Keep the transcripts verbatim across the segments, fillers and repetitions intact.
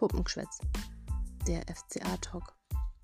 Puppengeschwätz, der F C A-Talk.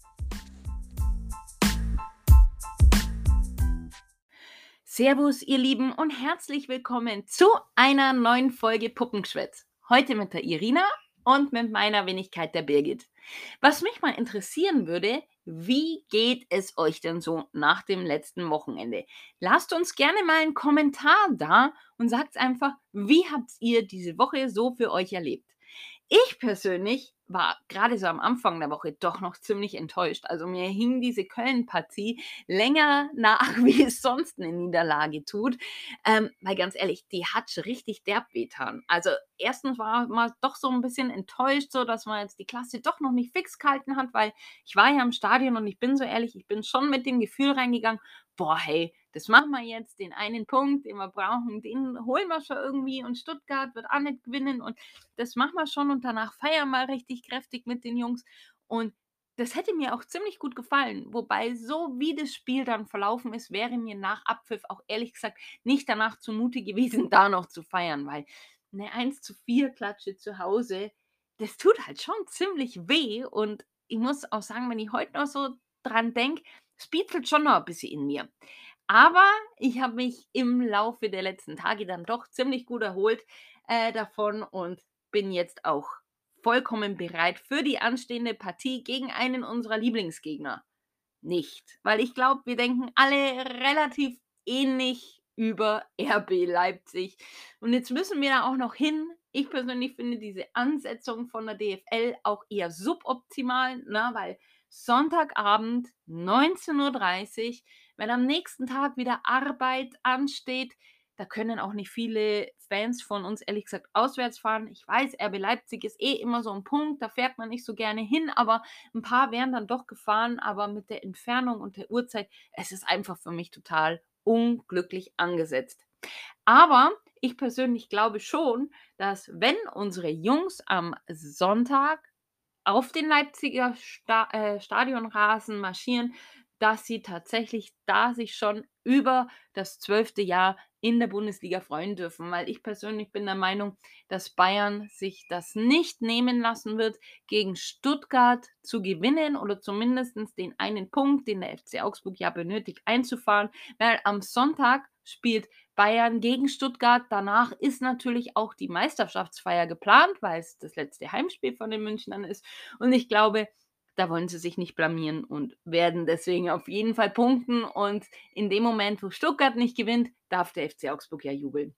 Servus, ihr Lieben, und herzlich willkommen zu einer neuen Folge Puppengeschwätz. Heute mit der Irina und mit meiner Wenigkeit der Birgit. Was mich mal interessieren würde, wie geht es euch denn so nach dem letzten Wochenende? Lasst uns gerne mal einen Kommentar da und sagt einfach, wie habt ihr diese Woche so für euch erlebt? Ich persönlich war gerade so am Anfang der Woche doch noch ziemlich enttäuscht. Also mir hing diese Köln-Partie länger nach, wie es sonst eine Niederlage tut. Ähm, weil ganz ehrlich, die hat schon richtig derb wehgetan. Also erstens war man doch so ein bisschen enttäuscht, so dass man jetzt die Klasse doch noch nicht fix gehalten hat, weil ich war ja im Stadion und ich bin so ehrlich, ich bin schon mit dem Gefühl reingegangen, boah, hey, das machen wir jetzt, den einen Punkt, den wir brauchen, den holen wir schon irgendwie und Stuttgart wird auch nicht gewinnen und das machen wir schon und danach feiern wir richtig kräftig mit den Jungs und das hätte mir auch ziemlich gut gefallen, wobei so wie das Spiel dann verlaufen ist, wäre mir nach Abpfiff auch ehrlich gesagt nicht danach zumute gewesen, da noch zu feiern, weil eine eins zu vier Klatsche zu Hause, das tut halt schon ziemlich weh und ich muss auch sagen, wenn ich heute noch so dran denke, es bietet schon noch ein bisschen in mir. Aber ich habe mich im Laufe der letzten Tage dann doch ziemlich gut erholt äh, davon und bin jetzt auch vollkommen bereit für die anstehende Partie gegen einen unserer Lieblingsgegner. Nicht, weil ich glaube, wir denken alle relativ ähnlich über R B Leipzig. Und jetzt müssen wir da auch noch hin. Ich persönlich finde diese Ansetzung von der D F L auch eher suboptimal, ne, weil Sonntagabend neunzehn Uhr dreißig, wenn am nächsten Tag wieder Arbeit ansteht, da können auch nicht viele Fans von uns ehrlich gesagt auswärts fahren. Ich weiß, R B Leipzig ist eh immer so ein Punkt, da fährt man nicht so gerne hin, aber ein paar wären dann doch gefahren, aber mit der Entfernung und der Uhrzeit, es ist einfach für mich total unglücklich angesetzt. Aber ich persönlich glaube schon, dass wenn unsere Jungs am Sonntag auf den Leipziger Sta äh, Stadionrasen marschieren, dass sie tatsächlich da sich schon über das zwölfte Jahr in der Bundesliga freuen dürfen, weil ich persönlich bin der Meinung, dass Bayern sich das nicht nehmen lassen wird, gegen Stuttgart zu gewinnen oder zumindest den einen Punkt, den der F C Augsburg ja benötigt, einzufahren, weil am Sonntag spielt Bayern gegen Stuttgart. Danach ist natürlich auch die Meisterschaftsfeier geplant, weil es das letzte Heimspiel von den Münchnern ist. Und ich glaube, da wollen sie sich nicht blamieren und werden deswegen auf jeden Fall punkten. Und in dem Moment, wo Stuttgart nicht gewinnt, darf der F C Augsburg ja jubeln.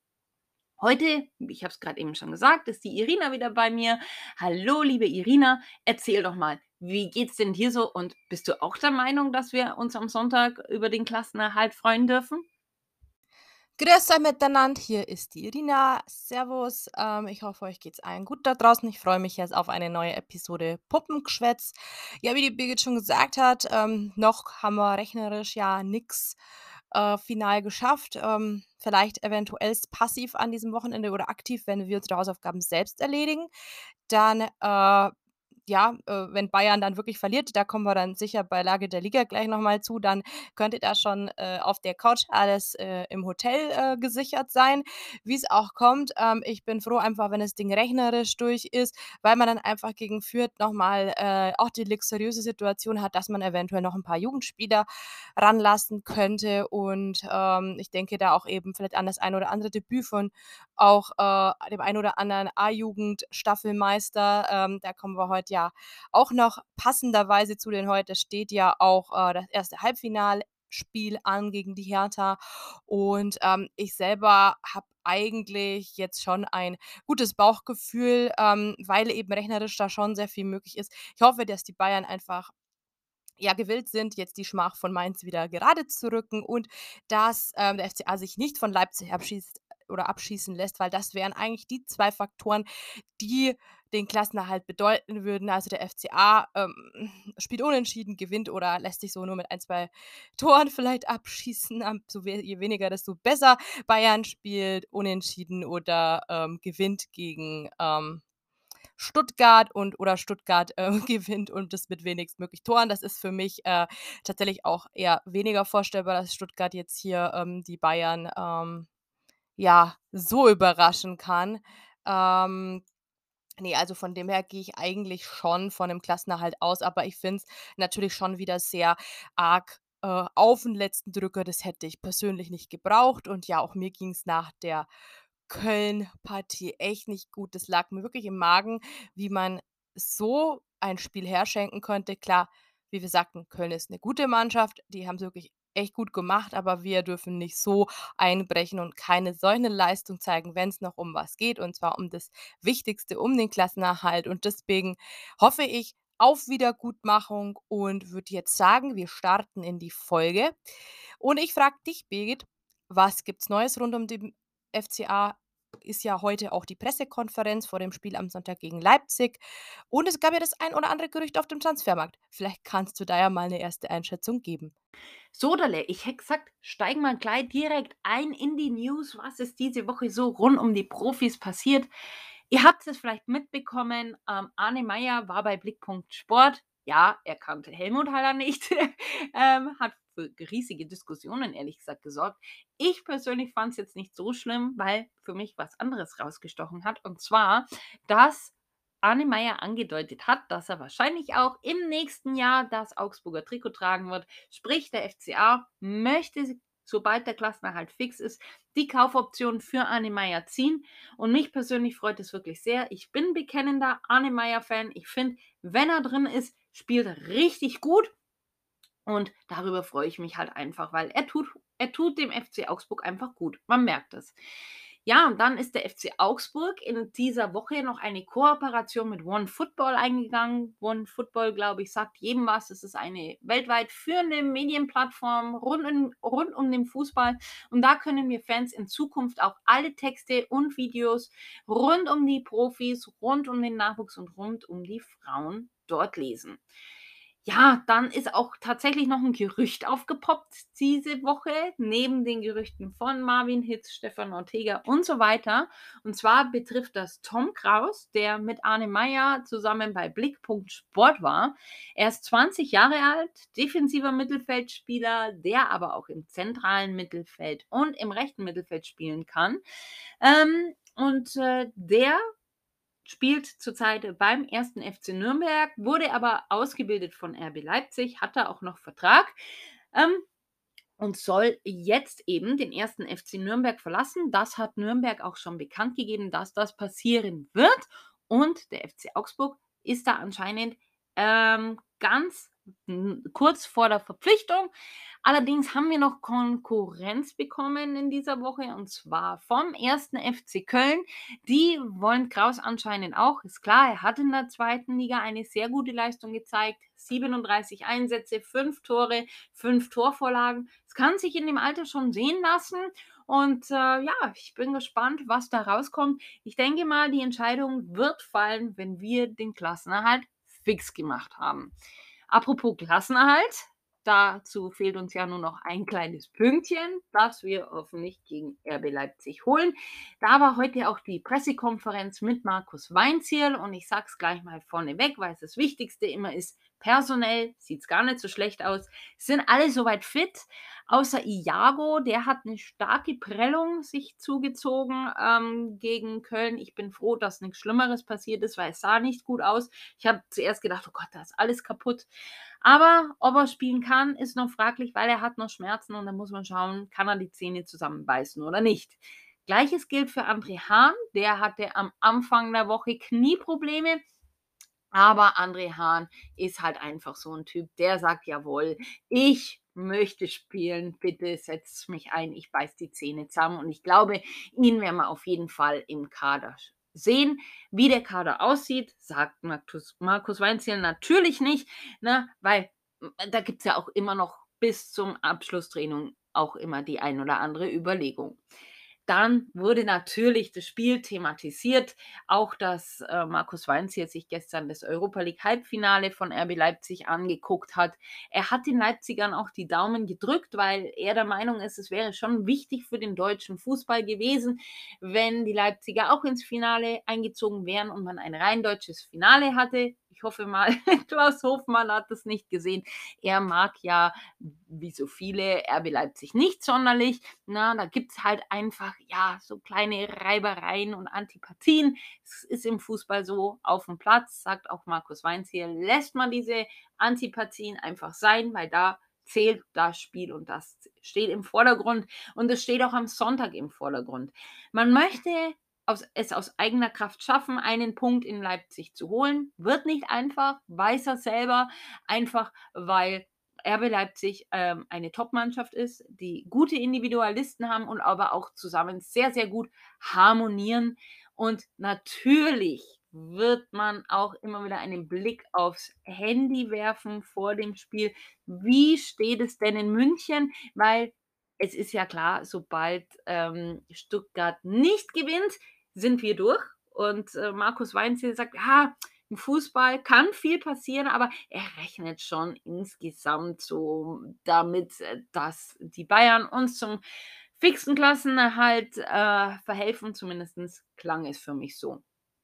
Heute, ich habe es gerade eben schon gesagt, ist die Irina wieder bei mir. Hallo, liebe Irina, erzähl doch mal, wie geht's denn hier so? Und bist du auch der Meinung, dass wir uns am Sonntag über den Klassenerhalt freuen dürfen? Grüß euch miteinander, hier ist die Irina. Servus, ähm, ich hoffe, euch geht's allen gut da draußen. Ich freue mich jetzt auf eine neue Episode Puppengeschwätz. Ja, wie die Birgit schon gesagt hat, ähm, noch haben wir rechnerisch ja nix äh, final geschafft. Ähm, vielleicht eventuell passiv an diesem Wochenende oder aktiv, wenn wir unsere Hausaufgaben selbst erledigen. Dann äh, ja, äh, wenn Bayern dann wirklich verliert, da kommen wir dann sicher bei Lage der Liga gleich noch mal zu, dann könnte da schon, äh, auf der Couch alles, äh, im Hotel, äh, gesichert sein. Wie es auch kommt, ähm, ich bin froh einfach, wenn das Ding rechnerisch durch ist, weil man dann einfach gegen Fürth noch mal, äh, auch die luxuriöse Situation hat, dass man eventuell noch ein paar Jugendspieler ranlassen könnte und, ähm, ich denke da auch eben vielleicht an das ein oder andere Debüt von auch, äh, dem ein oder anderen A-Jugend-Staffelmeister. Ähm, da kommen wir heute ja auch noch passenderweise zu, denn heute steht ja auch, äh, das erste Halbfinalspiel an gegen die Hertha. Und, ähm, ich selber habe eigentlich jetzt schon ein gutes Bauchgefühl, ähm, weil eben rechnerisch da schon sehr viel möglich ist. Ich hoffe, dass die Bayern einfach, ja, gewillt sind, jetzt die Schmach von Mainz wieder gerade zu rücken und dass, ähm, der F C A sich nicht von Leipzig abschießt oder abschießen lässt, weil das wären eigentlich die zwei Faktoren, die den Klassenerhalt bedeuten würden. Also, der F C A, ähm, spielt unentschieden, gewinnt oder lässt sich so nur mit ein zwei Toren vielleicht abschießen, am so we je weniger, desto besser. Bayern spielt unentschieden oder, ähm, gewinnt gegen, ähm Stuttgart und oder Stuttgart, äh, gewinnt und das mit wenigstmöglich Toren. Das ist für mich, äh, tatsächlich auch eher weniger vorstellbar, dass Stuttgart jetzt hier, ähm, die Bayern, ähm, ja, so überraschen kann. Ähm Ne, also von dem her gehe ich eigentlich schon von 'nem Klassenerhalt aus, aber ich finde es natürlich schon wieder sehr arg, äh, auf 'n letzten Drücker. Das hätte ich persönlich nicht gebraucht und ja, auch mir ging's nach der Köln-Partie echt nicht gut. Das lag mir wirklich im Magen, wie man so ein Spiel herschenken könnte. Klar, wie wir sagten, Köln ist 'ne gute Mannschaft, die haben's wirklich echt gut gemacht, aber wir dürfen nicht so einbrechen und keine solche Leistung zeigen, wenn's noch um was geht, und zwar um das Wichtigste, um den Klassenerhalt. Und deswegen hoffe ich auf Wiedergutmachung und würde jetzt sagen, wir starten in die Folge. Und ich frage dich, Birgit, was gibt's Neues rund um den F C A? Ist ja heute auch die Pressekonferenz vor dem Spiel am Sonntag gegen Leipzig. Und es gab ja das ein oder andere Gerücht auf dem Transfermarkt. Vielleicht kannst du da ja mal 'ne erste Einschätzung geben. Sodale, ich hätte gesagt, steigen wir gleich direkt ein in die News. Was ist diese Woche so rund um die Profis passiert? Ihr habt es vielleicht mitbekommen, ähm, Arne Meyer war bei Blickpunkt Sport. Ja, er kannte Helmut Haller nicht, ähm, hat für riesige Diskussionen, ehrlich gesagt, gesorgt. Ich persönlich fand es jetzt nicht so schlimm, weil für mich was anderes rausgestochen hat, und zwar, dass Arne Meyer angedeutet hat, dass er wahrscheinlich auch im nächsten Jahr das Augsburger Trikot tragen wird. Sprich, der F C A möchte, sobald der Klassenerhalt fix ist, die Kaufoption für Arne Meyer ziehen. Und mich persönlich freut es wirklich sehr. Ich bin bekennender Arne Meyer-Fan. Ich finde, wenn er drin ist, spielt er richtig gut. Und darüber freue ich mich halt einfach, weil er tut er tut dem F C Augsburg einfach gut. Man merkt es. Ja, und dann ist der F C Augsburg in dieser Woche noch eine Kooperation mit OneFootball eingegangen. OneFootball, glaube ich, sagt jedem was. Es ist eine weltweit führende Medienplattform rund um rund um den Fußball. Und da können wir Fans in Zukunft auch alle Texte und Videos rund um die Profis, rund um den Nachwuchs und rund um die Frauen dort lesen. Ja, dann ist auch tatsächlich noch 'n Gerücht aufgepoppt diese Woche, neben den Gerüchten von Marvin Hitz, Stefan Ortega und so weiter. Und zwar betrifft das Tom Kraus, der mit Arne Meyer zusammen bei Blickpunkt Sport war. Er ist zwanzig Jahre alt, defensiver Mittelfeldspieler, der aber auch im zentralen Mittelfeld und im rechten Mittelfeld spielen kann. Ähm, und, äh, der spielt zurzeit beim ersten F C Nürnberg, wurde aber ausgebildet von R B Leipzig, hat da auch noch Vertrag, ähm, und soll jetzt eben den ersten F C Nürnberg verlassen. Das hat Nürnberg auch schon bekannt gegeben, dass das passieren wird. Und der F C Augsburg ist da anscheinend, ähm, ganz, hm, kurz vor der Verpflichtung. Allerdings haben wir noch Konkurrenz bekommen in dieser Woche, und zwar vom ersten F C Köln. Die wollen Kraus anscheinend auch. Ist klar, er hat in der zweiten Liga eine sehr gute Leistung gezeigt. siebenunddreißig Einsätze, fünf Tore, fünf Torvorlagen. Das kann sich in dem Alter schon sehen lassen. Und, äh, ja, ich bin gespannt, was da rauskommt. Ich denke mal, die Entscheidung wird fallen, wenn wir den Klassenerhalt fix gemacht haben. Apropos Klassenerhalt, dazu fehlt uns ja nur noch ein kleines Pünktchen, das wir hoffentlich gegen R B Leipzig holen. Da war heute auch die Pressekonferenz mit Markus Weinzierl, und ich sage es gleich mal vorneweg, weil es das Wichtigste immer ist: Personell sieht's gar nicht so schlecht aus. Sind alle soweit fit, außer Iago, der hat eine starke Prellung sich zugezogen, ähm, gegen Köln. Ich bin froh, dass nichts Schlimmeres passiert ist, weil es sah nicht gut aus. Ich habe zuerst gedacht: „Oh Gott, da ist alles kaputt." Aber ob er spielen kann, ist noch fraglich, weil er hat noch Schmerzen, und da muss man schauen, kann er die Zähne zusammenbeißen oder nicht. Gleiches gilt für André Hahn, der hatte am Anfang der Woche Knieprobleme, aber André Hahn ist halt einfach so 'n Typ, der sagt: „Jawohl, ich möchte spielen, bitte setzt mich ein, ich beiße die Zähne zusammen." Und ich glaube, ihn werden wir auf jeden Fall im Kader sch sehen. Wie der Kader aussieht, sagt Markus Markus Weinzierl natürlich nicht, ne, weil, hm, da gibt's ja auch immer noch bis zum Abschlusstraining auch immer die ein oder andere Überlegung. Dann wurde natürlich das Spiel thematisiert, auch dass, äh, Markus Weinzierl sich gestern das Europa-League-Halbfinale von R B Leipzig angeguckt hat. Er hat den Leipzigern auch die Daumen gedrückt, weil er der Meinung ist, es wäre schon wichtig für den deutschen Fußball gewesen, wenn die Leipziger auch ins Finale eingezogen wären und man ein rein deutsches Finale hatte. Ich Ich hoffe mal, Klaus Hofmann hat das nicht gesehen. Er mag ja, wie so viele, R B Leipzig nicht sonderlich. Na, da gibt es halt einfach, ja, so kleine Reibereien und Antipathien. Es ist im Fußball so, auf dem Platz, sagt auch Markus Weinzierl, lässt man diese Antipathien einfach sein, weil da zählt das Spiel und das steht im Vordergrund und es steht auch am Sonntag im Vordergrund. Man möchte aus, es aus eigener Kraft schaffen, einen Punkt in Leipzig zu holen. Wird nicht einfach, weiß er selber, einfach weil R B Leipzig ähm, eine Top-Mannschaft ist, die gute Individualisten haben und aber auch zusammen sehr, sehr gut harmonieren. Und natürlich wird man auch immer wieder einen Blick aufs Handy werfen vor dem Spiel. Wie steht es denn in München? Weil es ist ja klar, sobald ähm, Stuttgart nicht gewinnt, sind wir durch. Und äh, Markus Weinzierl sagt, ja, im Fußball kann viel passieren, aber er rechnet schon insgesamt so damit, äh, dass die Bayern uns zum fixen Klassenerhalt äh, verhelfen. Zumindest klang es für mich so.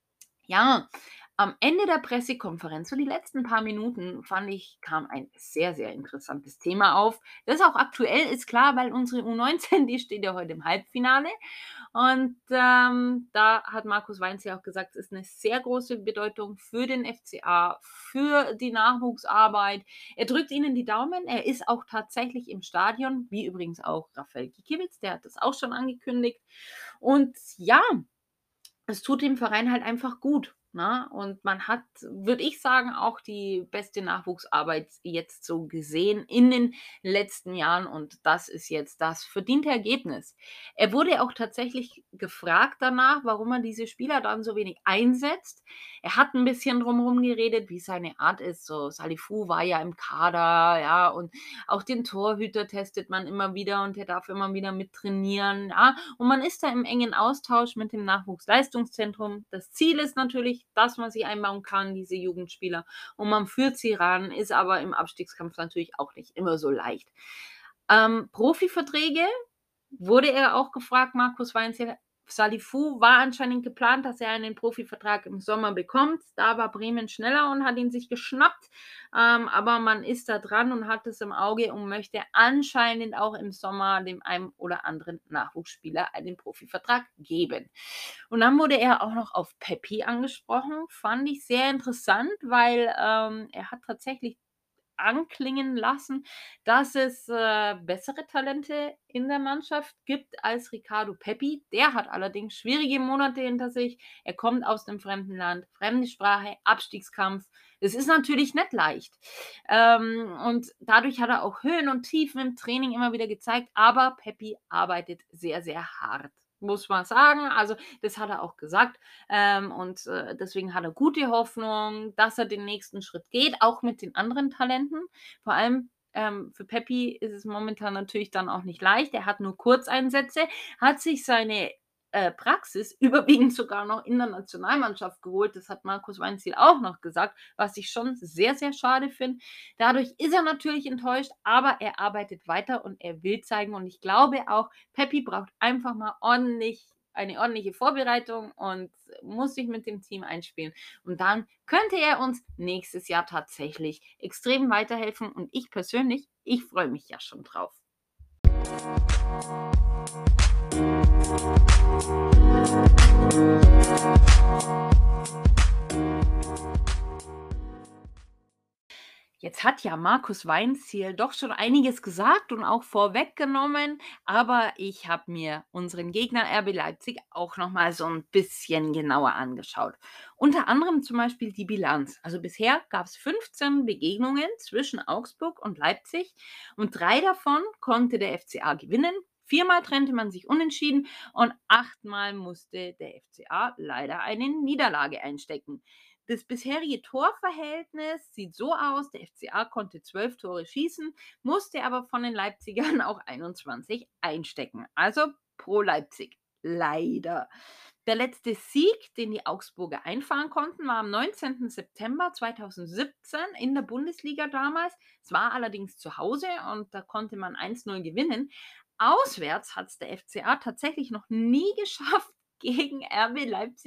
Ja, am Ende der Pressekonferenz, so die letzten paar Minuten, fand ich, kam ein sehr, sehr interessantes Thema auf. Das auch aktuell ist, klar, weil unsere U neunzehn, die steht ja heute im Halbfinale. Und ähm, da hat Markus Weinzierl auch gesagt, es ist eine sehr große Bedeutung für den F C A, für die Nachwuchsarbeit. Er drückt ihnen die Daumen. Er ist auch tatsächlich im Stadion, wie übrigens auch Rafael Gikiewicz, der hat das auch schon angekündigt. Und ja, es tut dem Verein halt einfach gut, ne? Und man hat, würde ich sagen, auch die beste Nachwuchsarbeit jetzt so gesehen in den letzten Jahren und das ist jetzt das verdiente Ergebnis. Er wurde auch tatsächlich gefragt danach, warum er diese Spieler dann so wenig einsetzt. Er hat ein bisschen drumherum geredet, wie seine Art ist. So Salifou war ja im Kader, ja, und auch den Torhüter testet man immer wieder und der darf immer wieder mit trainieren, ja. Und man ist da im engen Austausch mit dem Nachwuchsleistungszentrum. Das Ziel ist natürlich, dass man sie einbauen kann, diese Jugendspieler. Und man führt sie ran, ist aber im Abstiegskampf natürlich auch nicht immer so leicht. Ähm, Profiverträge wurde er auch gefragt, Markus Weinzierl. Salifou war anscheinend geplant, dass er einen Profivertrag im Sommer bekommt. Da war Bremen schneller und hat ihn sich geschnappt. Ähm, aber man ist da dran und hat es im Auge und möchte anscheinend auch im Sommer dem einen oder anderen Nachwuchsspieler einen Profivertrag geben. Und dann wurde er auch noch auf Pepi angesprochen. Fand ich sehr interessant, weil ähm, er hat tatsächlich anklingen lassen, dass es äh, bessere Talente in der Mannschaft gibt als Ricardo Pepi. Der hat allerdings schwierige Monate hinter sich. Er kommt aus dem fremden Land, fremde Sprache, Abstiegskampf. Es ist natürlich nicht leicht. Ähm, und dadurch hat er auch Höhen und Tiefen im Training immer wieder gezeigt. Aber Pepi arbeitet sehr, sehr hart, muss man sagen. Also das hat er auch gesagt. Ähm, und äh, deswegen hat er gute Hoffnung, dass er den nächsten Schritt geht, auch mit den anderen Talenten. Vor allem ähm, für Pepi ist es momentan natürlich dann auch nicht leicht. Er hat nur Kurzeinsätze, hat sich seine äh, Praxis überwiegend sogar noch in der Nationalmannschaft geholt. Das hat Markus Weinzierl auch noch gesagt, was ich schon sehr, sehr schade finde. Dadurch ist er natürlich enttäuscht, aber er arbeitet weiter und er will zeigen. Und ich glaube auch, Pepi braucht einfach mal ordentlich eine ordentliche Vorbereitung und muss sich mit dem Team einspielen. Und dann könnte er uns nächstes Jahr tatsächlich extrem weiterhelfen. Und ich persönlich, ich freue mich ja schon drauf. Jetzt hat ja Markus Weinzierl doch schon einiges gesagt und auch vorweggenommen, aber ich habe mir unseren Gegner R B Leipzig auch noch mal so ein bisschen genauer angeschaut. Unter anderem zum Beispiel die Bilanz. Also bisher gab es fünfzehn Begegnungen zwischen Augsburg und Leipzig und drei davon konnte der F C A gewinnen. Viermal trennte man sich unentschieden und achtmal musste der F C A leider eine Niederlage einstecken. Das bisherige Torverhältnis sieht so aus, der F C A konnte zwölf Tore schießen, musste aber von den Leipzigern auch einundzwanzig einstecken. Also pro Leipzig. Leider. Der letzte Sieg, den die Augsburger einfahren konnten, war am neunzehnten September zweitausendsiebzehn in der Bundesliga damals. Es war allerdings zu Hause und da konnte man eins zu null gewinnen. Auswärts hat es der F C A tatsächlich noch nie geschafft, gegen R B Leipzig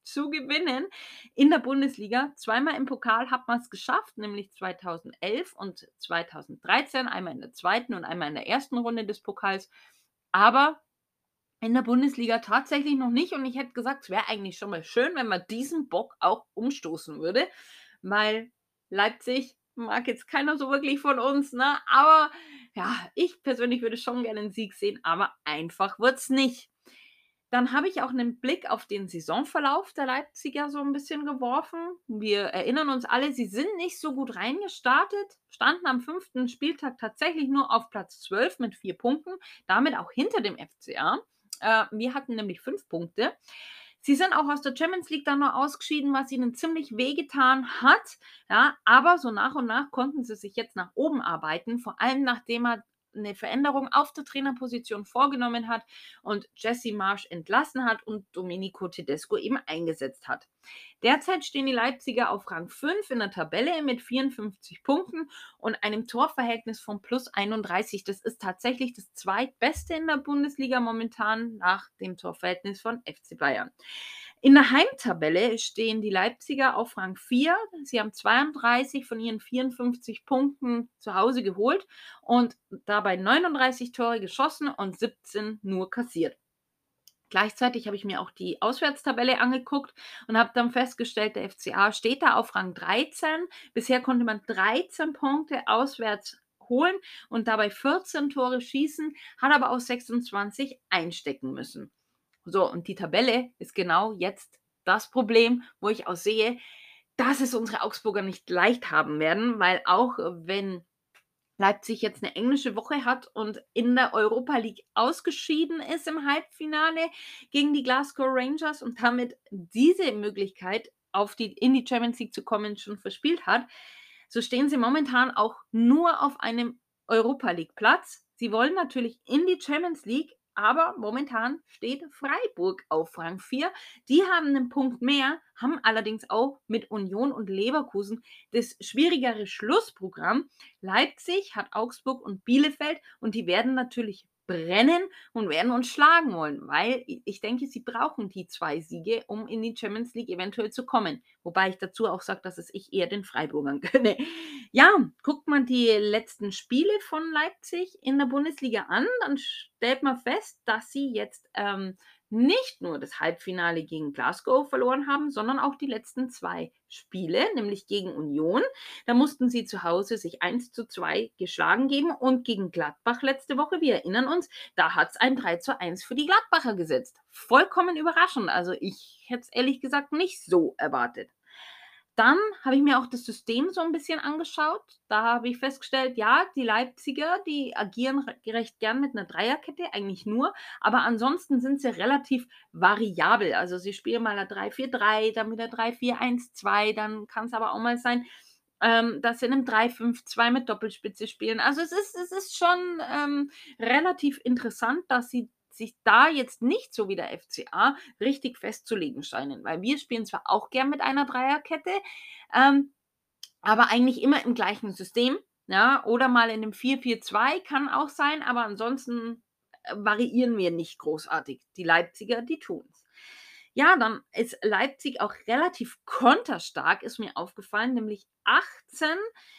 zu gewinnen in der Bundesliga. Zweimal im Pokal hat man es geschafft, nämlich zweitausendelf und zweitausenddreizehn, einmal in der zweiten und einmal in der ersten Runde des Pokals. Aber in der Bundesliga tatsächlich noch nicht und ich hätte gesagt, es wäre eigentlich schon mal schön, wenn man diesen Bock auch umstoßen würde, weil Leipzig mag jetzt keiner so wirklich von uns, ne? Aber ja, ich persönlich würde schon gerne einen Sieg sehen, aber einfach wird's nicht. Dann habe ich auch einen Blick auf den Saisonverlauf der Leipziger so ein bisschen geworfen. Wir erinnern uns alle, sie sind nicht so gut reingestartet, standen am fünften Spieltag tatsächlich nur auf Platz zwölf mit vier Punkten, damit auch hinter dem F C A. Äh, wir hatten nämlich fünf Punkte. Sie sind auch aus der Champions League dann noch ausgeschieden, was ihnen ziemlich wehgetan hat. Ja, aber so nach und nach konnten sie sich jetzt nach oben arbeiten, vor allem nachdem er eine Veränderung auf der Trainerposition vorgenommen hat und Jesse Marsch entlassen hat und Domenico Tedesco eben eingesetzt hat. Derzeit stehen die Leipziger auf Rang fünf in der Tabelle mit vierundfünfzig Punkten und einem Torverhältnis von plus einunddreißig. Das ist tatsächlich das zweitbeste in der Bundesliga momentan nach dem Torverhältnis von F C Bayern. In der Heimtabelle stehen die Leipziger auf Rang vier. Sie haben zweiunddreißig von ihren vierundfünfzig Punkten zu Hause geholt und dabei neununddreißig Tore geschossen und siebzehn nur kassiert. Gleichzeitig habe ich mir auch die Auswärtstabelle angeguckt und habe dann festgestellt, der F C A steht da auf Rang dreizehn. Bisher konnte man dreizehn Punkte auswärts holen und dabei vierzehn Tore schießen, hat aber auch sechsundzwanzig einstecken müssen. So, und die Tabelle ist genau jetzt das Problem, wo ich auch sehe, dass es unsere Augsburger nicht leicht haben werden, weil auch wenn Leipzig jetzt eine englische Woche hat und in der Europa League ausgeschieden ist im Halbfinale gegen die Glasgow Rangers und damit diese Möglichkeit, auf die, in die Champions League zu kommen, schon verspielt hat, so stehen sie momentan auch nur auf einem Europa League Platz. Sie wollen natürlich in die Champions League, aber momentan steht Freiburg auf Rang vier. Die haben einen Punkt mehr, haben allerdings auch mit Union und Leverkusen das schwierigere Schlussprogramm. Leipzig hat Augsburg und Bielefeld und die werden natürlich brennen und werden uns schlagen wollen, weil ich denke, sie brauchen die zwei Siege, um in die Champions League eventuell zu kommen. Wobei ich dazu auch sage, dass es ich eher den Freiburgern gönne. Ja, guckt man die letzten Spiele von Leipzig in der Bundesliga an, dann stellt man fest, dass sie jetzt ähm, nicht nur das Halbfinale gegen Glasgow verloren haben, sondern auch die letzten zwei Spiele, nämlich gegen Union. Da mussten sie zu Hause sich eins zu zwei geschlagen geben und gegen Gladbach letzte Woche, wir erinnern uns, da hat es ein drei zu eins für die Gladbacher gesetzt. Vollkommen überraschend. Also ich hätte es ehrlich gesagt nicht so erwartet. Dann habe ich mir auch das System so ein bisschen angeschaut. Da habe ich festgestellt, ja, die Leipziger, die agieren recht gern mit einer Dreierkette, eigentlich nur, aber ansonsten sind sie relativ variabel. Also sie spielen mal eine drei vier drei, dann wieder drei vier eins zwei, dann kann es aber auch mal sein, ähm, dass sie in einem drei fünf zwei mit Doppelspitze spielen. Also es ist, es ist schon ähm, relativ interessant, dass sie sich da jetzt nicht so wie der F C A richtig festzulegen scheinen, weil wir spielen zwar auch gern mit einer Dreierkette, ähm, aber eigentlich immer im gleichen System, ja, oder mal in einem vier vier zwei kann auch sein, aber ansonsten äh, variieren wir nicht großartig. Die Leipziger, die tun's. Ja, dann ist Leipzig auch relativ konterstark, ist mir aufgefallen, nämlich achtzehn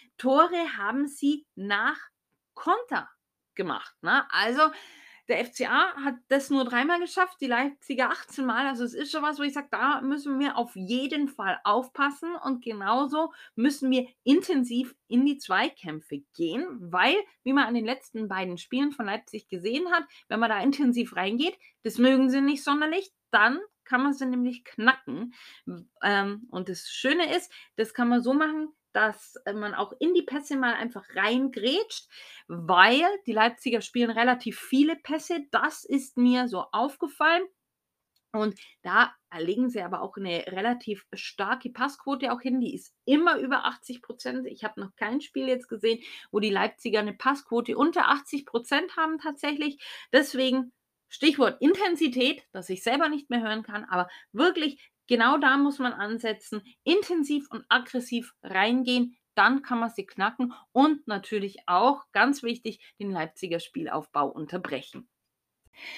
Tore haben sie nach Konter gemacht. Ne? Also der F C A hat das nur dreimal geschafft, die Leipziger achtzehn Mal. Also es ist schon was, wo ich sage, da müssen wir auf jeden Fall aufpassen und genauso müssen wir intensiv in die Zweikämpfe gehen, weil, wie man an den letzten beiden Spielen von Leipzig gesehen hat, wenn man da intensiv reingeht, das mögen sie nicht sonderlich, dann kann man sie nämlich knacken. Ähm, und das Schöne ist, das kann man so machen, dass man auch in die Pässe mal einfach reingrätscht, weil die Leipziger spielen relativ viele Pässe. Das ist mir so aufgefallen. Und da legen sie aber auch eine relativ starke Passquote auch hin. Die ist immer über achtzig Prozent. Ich habe noch kein Spiel jetzt gesehen, wo die Leipziger eine Passquote unter achtzig Prozent haben tatsächlich. Deswegen Stichwort Intensität, das ich selber nicht mehr hören kann, aber wirklich genau da muss man ansetzen, intensiv und aggressiv reingehen, dann kann man sie knacken und natürlich auch, ganz wichtig, den Leipziger Spielaufbau unterbrechen.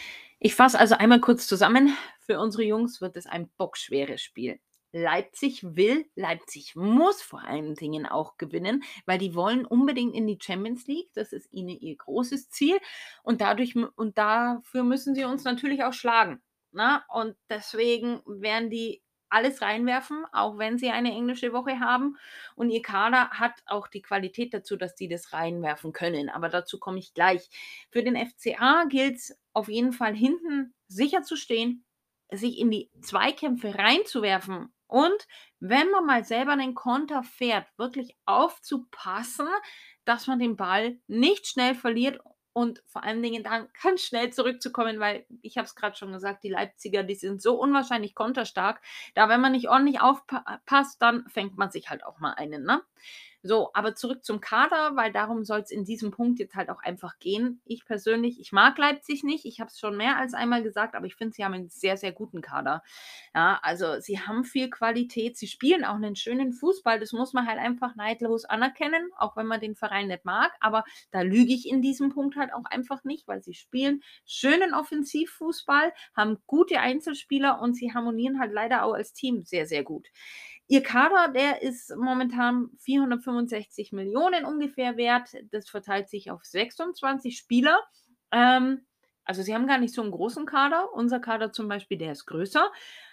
Ich fasse also einmal kurz zusammen. Für unsere Jungs wird es ein bockschweres Spiel. Leipzig will, Leipzig muss vor allen Dingen auch gewinnen, weil die wollen unbedingt in die Champions League. Das ist ihnen ihr großes Ziel. Und dadurch mü- und dafür müssen sie uns natürlich auch schlagen. Na? Und deswegen werden die alles reinwerfen, auch wenn sie eine englische Woche haben. Und ihr Kader hat auch die Qualität dazu, dass die das reinwerfen können. Aber dazu komme ich gleich. Für den F C A gilt es auf jeden Fall hinten sicher zu stehen, sich in die Zweikämpfe reinzuwerfen und wenn man mal selber einen Konter fährt, wirklich aufzupassen, dass man den Ball nicht schnell verliert und vor allen Dingen dann ganz schnell zurückzukommen, weil ich habe es gerade schon gesagt, die Leipziger, die sind so unwahrscheinlich konterstark. Da, wenn man nicht ordentlich aufpasst, dann fängt man sich halt auch mal einen, ne? So, aber zurück zum Kader, weil darum soll es in diesem Punkt jetzt halt auch einfach gehen. Ich persönlich, ich mag Leipzig nicht. Ich habe es schon mehr als einmal gesagt, aber ich finde, sie haben einen sehr, sehr guten Kader. Ja, also sie haben viel Qualität. Sie spielen auch einen schönen Fußball. Das muss man halt einfach neidlos anerkennen, auch wenn man den Verein nicht mag. Aber da lüge ich in diesem Punkt halt auch einfach nicht, weil sie spielen schönen Offensivfußball, haben gute Einzelspieler und sie harmonieren halt leider auch als Team sehr, sehr gut. Ihr Kader, der ist momentan vierhundertfünfundsechzig Millionen ungefähr wert. Das verteilt sich auf sechsundzwanzig Spieler. Ähm, also sie haben gar nicht so einen großen Kader. Unser Kader zum Beispiel, der ist größer.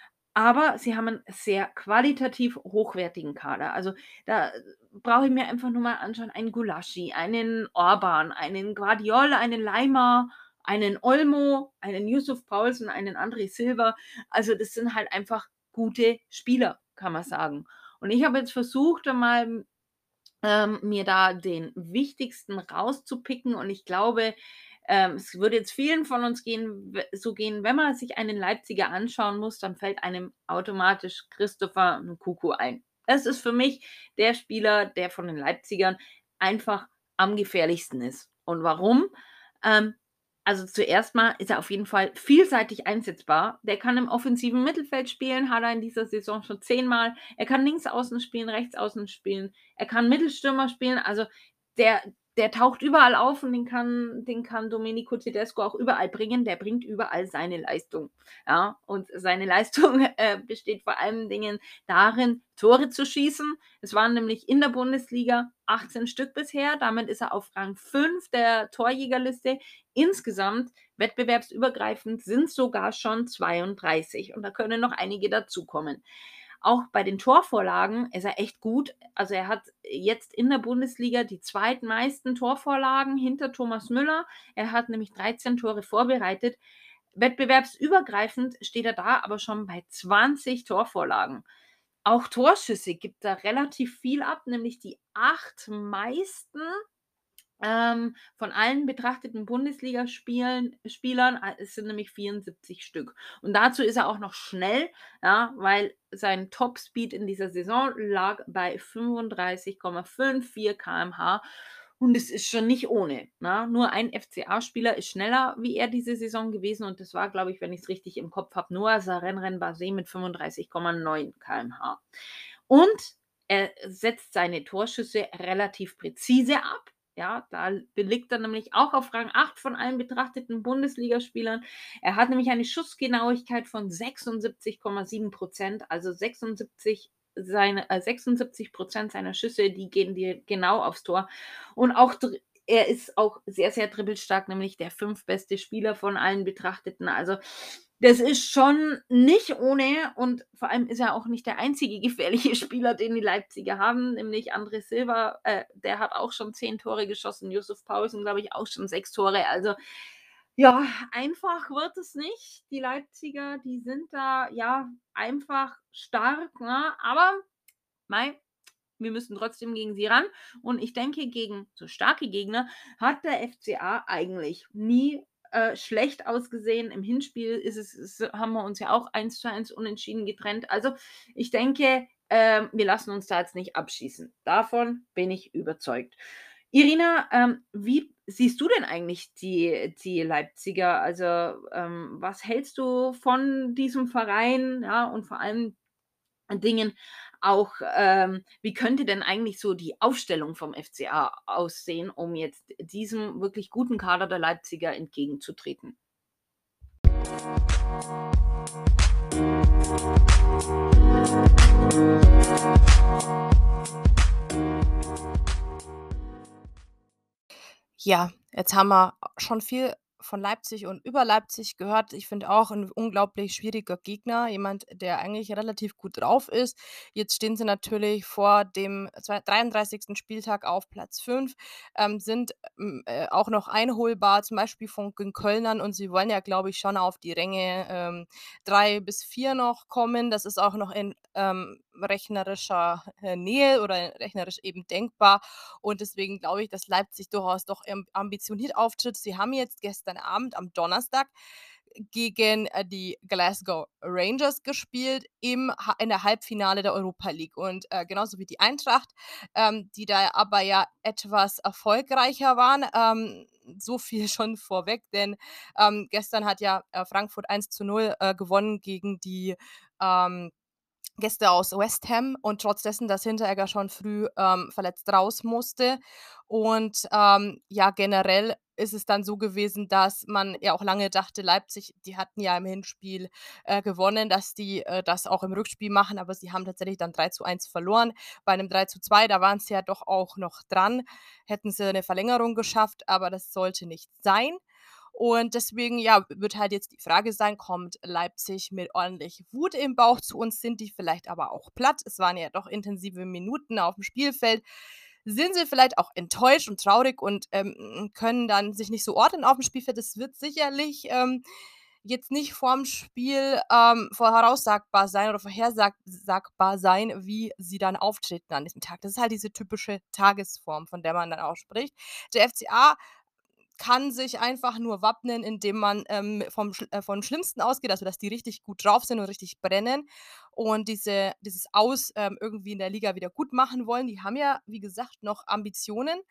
Aber sie haben einen sehr qualitativ hochwertigen Kader. Also da brauche ich mir einfach nur mal anschauen, einen Gulaschi, einen Orban, einen Guardiola, einen Leimer, einen Olmo, einen Yusuf Paulsen, einen André Silva. Also das sind halt einfach gute Spieler, kann man sagen. Und ich habe jetzt versucht, mal ähm, mir da den wichtigsten rauszupicken und ich glaube, ähm, es würde jetzt vielen von uns gehen, w- so gehen, wenn man sich einen Leipziger anschauen muss, dann fällt einem automatisch Christopher Nkunku ein. Das ist für mich der Spieler, der von den Leipzigern einfach am gefährlichsten ist. Und warum? Ähm, also zuerst mal ist er auf jeden Fall vielseitig einsetzbar. Der kann im offensiven Mittelfeld spielen, hat er in dieser Saison schon zehnmal. Er kann links außen spielen, rechts außen spielen. Er kann Mittelstürmer spielen. Also der, der taucht überall auf und den kann, den kann Domenico Tedesco auch überall bringen. Der bringt überall seine Leistung. Ja, und seine Leistung äh, besteht vor allen Dingen darin, Tore zu schießen. Es waren nämlich in der Bundesliga achtzehn Stück bisher. Damit ist er auf Rang fünf der Torjägerliste. Insgesamt, wettbewerbsübergreifend, sind sogar schon zweiunddreißig. Und da können noch einige dazukommen. Auch bei den Torvorlagen ist er echt gut. Also er hat jetzt in der Bundesliga die zweitmeisten Torvorlagen hinter Thomas Müller. Er hat nämlich dreizehn Tore vorbereitet. Wettbewerbsübergreifend steht er da aber schon bei zwanzig Torvorlagen. Auch Torschüsse gibt er relativ viel ab, nämlich die acht meisten ähm, von allen betrachteten Bundesligaspielen Spielern, äh, es sind nämlich vierundsiebzig Stück. Und dazu ist er auch noch schnell, ja, weil sein Topspeed in dieser Saison lag bei fünfunddreißig Komma vierundfünfzig Kilometer pro Stunde. Und es ist schon nicht ohne. Na? Nur ein F C A-Spieler ist schneller wie er diese Saison gewesen. Und das war, glaube ich, wenn ich es richtig im Kopf habe, Noah Sarenren Basé mit fünfunddreißig Komma neun Kilometer pro Stunde. Und er setzt seine Torschüsse relativ präzise ab. Ja, da belegt er nämlich auch auf Rang acht von allen betrachteten Bundesligaspielern. Er hat nämlich eine Schussgenauigkeit von sechsundsiebzig Komma sieben Prozent, also sechsundsiebzig, seine, äh, sechsundsiebzig Prozent seiner Schüsse, die gehen dir genau aufs Tor. Und auch dr- er ist auch sehr, sehr dribbelstark, nämlich der fünftbeste Spieler von allen betrachteten. Also das ist schon nicht ohne und vor allem ist er auch nicht der einzige gefährliche Spieler, den die Leipziger haben, nämlich André Silva, äh, der hat auch schon zehn Tore geschossen, Yusuf Paulsen, glaube ich, auch schon sechs Tore. Also ja, einfach wird es nicht. Die Leipziger, die sind da ja einfach stark, ne? Aber mei, wir müssen trotzdem gegen sie ran. Und ich denke, gegen so starke Gegner hat der F C A eigentlich nie äh, schlecht ausgesehen. Im Hinspiel ist es, ist, haben wir uns ja auch eins zu eins unentschieden getrennt. Also ich denke, äh, wir lassen uns da jetzt nicht abschießen. Davon bin ich überzeugt. Irina, ähm, wie siehst du denn eigentlich die, die Leipziger? Also ähm, was hältst du von diesem Verein? Ja, und vor allem Dingen auch, ähm, wie könnte denn eigentlich so die Aufstellung vom F C A aussehen, um jetzt diesem wirklich guten Kader der Leipziger entgegenzutreten? Ja, jetzt haben wir schon viel von Leipzig und über Leipzig gehört. Ich finde auch 'n unglaublich schwieriger Gegner, jemand, der eigentlich relativ gut drauf ist. Jetzt stehen sie natürlich vor dem zwei dreiunddreißigsten Spieltag auf Platz fünf, ähm, sind, hm, äh, auch noch einholbar, zum Beispiel von den Kölnern, und sie wollen ja, glaube ich, schon auf die Ränge, ähm, drei bis vier noch kommen. Das ist auch noch in, ähm, rechnerischer, äh, Nähe oder rechnerisch eben denkbar. Und deswegen glaube ich, dass Leipzig durchaus doch am ambitioniert auftritt. Sie haben jetzt gestern Abend am Donnerstag gegen, äh, die Glasgow Rangers gespielt im Ha in der Halbfinale der Europa League. Und, äh, genauso wie die Eintracht, ähm, die da aber ja etwas erfolgreicher waren. Ähm, so viel schon vorweg, denn, ähm, gestern hat ja, äh, Frankfurt eins zu null äh, gewonnen gegen die, ähm, Gäste aus West Ham, und trotz dessen, dass Hinteregger schon früh, ähm, verletzt raus musste. Und, ähm, ja, generell ist es dann so gewesen, dass man ja auch lange dachte, Leipzig, die hatten ja im Hinspiel, äh, gewonnen, dass die, äh, das auch im Rückspiel machen, aber sie haben tatsächlich dann drei zu eins verloren. Bei einem drei zu zwei, da waren sie ja doch auch noch dran, hätten sie eine Verlängerung geschafft, aber das sollte nicht sein. Und deswegen, ja, wird halt jetzt die Frage sein, kommt Leipzig mit ordentlich Wut im Bauch zu uns? Sind die vielleicht aber auch platt? Es waren ja doch intensive Minuten auf dem Spielfeld. Sind sie vielleicht auch enttäuscht und traurig und, ähm, können dann sich nicht so ordnen auf dem Spielfeld? Das wird sicherlich, ähm, jetzt nicht vorm Spiel, ähm, voraussagbar sein oder vorhersag sagbar sein, wie sie dann auftreten an diesem Tag. Das ist halt diese typische Tagesform, von der man dann auch spricht. Der F C A kann sich einfach nur wappnen, indem man, ähm, vom Schl äh, vom Schlimmsten ausgeht, also, dass die richtig gut drauf sind und richtig brennen und diese dieses Aus, ähm, irgendwie in der Liga wieder gut machen wollen. Die haben ja, wie gesagt, noch Ambitionen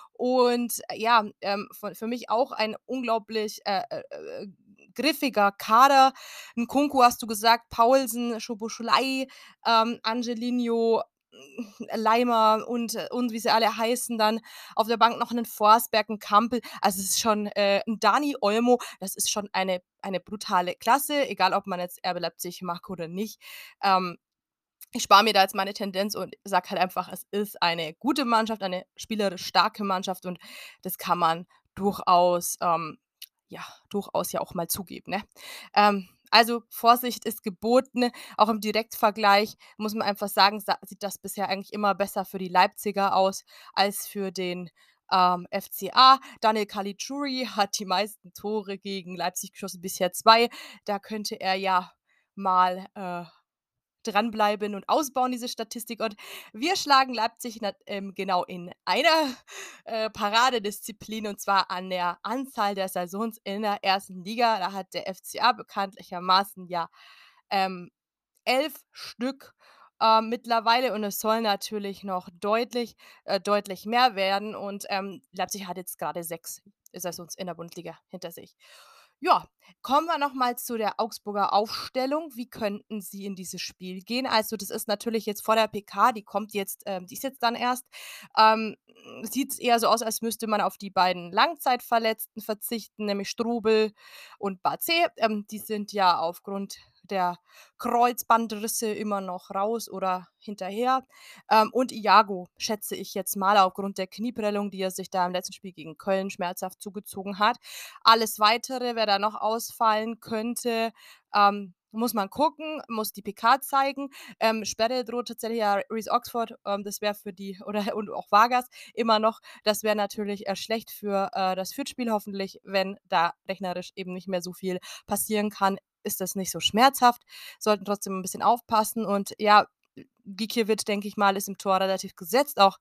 und, äh, ja, ähm, von für mich auch ein unglaublich, äh, äh, äh, griffiger Kader. Nkunku hast du gesagt, Paulsen, Szoboszlai, ähm, Angelino, hm, Laimer und äh, und wie sie alle heißen dann. Auf der Bank noch 'nen Forsberg, 'n Kampl. Also, es ist schon äh, 'n Dani Olmo. Das ist schon eine eine brutale Klasse, egal ob man jetzt R B Leipzig mag oder nicht. Ähm, ich spare mir da jetzt meine Tendenz und sage halt einfach, es ist eine gute Mannschaft, eine spielerisch starke Mannschaft, und das kann man durchaus, ähm ja, durchaus ja auch mal zugeben, ne? Ähm, also, Vorsicht ist geboten. Auch im Direktvergleich muss man einfach sagen, sa sieht das bisher eigentlich immer besser für die Leipziger aus als für den, ähm, F C A. Daniel Caligiuri hat die meisten Tore gegen Leipzig geschossen, bisher zwei. Da könnte er ja mal, äh dranbleiben und ausbauen, diese Statistik. Und wir schlagen Leipzig nat ähm, genau in einer, äh, Paradedisziplin, und zwar an der Anzahl der Saisons in der ersten Liga. Da hat der F C A bekanntlichermaßen ja, ähm, elf Stück, ähm, mittlerweile, und es soll natürlich noch deutlich äh, deutlich mehr werden, und, ähm, Leipzig hat jetzt gerade sechs Saisons in der Bundesliga hinter sich. Ja, kommen wir noch mal zu der Augsburger Aufstellung. Wie könnten sie in dieses Spiel gehen? Also, das ist natürlich jetzt vor der P K, die kommt jetzt ähm, die ist jetzt dann erst. Ähm, Sieht's eher so aus, als müsste man auf die beiden Langzeitverletzten verzichten, nämlich Strobel und Bardet. Ähm, die sind ja aufgrund der Kreuzbandrisse immer noch raus oder hinterher. Ähm, und Iago schätze ich jetzt mal aufgrund der Knieprellung, die er sich da im letzten Spiel gegen Köln schmerzhaft zugezogen hat. Alles Weitere, wer da noch ausfallen könnte, ähm, muss man gucken, muss die P K zeigen. Ähm, Sperre droht tatsächlich ja Reece Oxford, ähm, das wäre für die oder und auch Vargas immer noch. Das wäre natürlich, äh, schlecht für, äh, das Fürth-Spiel hoffentlich, wenn da rechnerisch eben nicht mehr so viel passieren kann, ist das nicht so schmerzhaft. Sollten trotzdem ein bisschen aufpassen, und ja, Gikiewicz, denke ich mal, ist im Tor relativ gesetzt, auch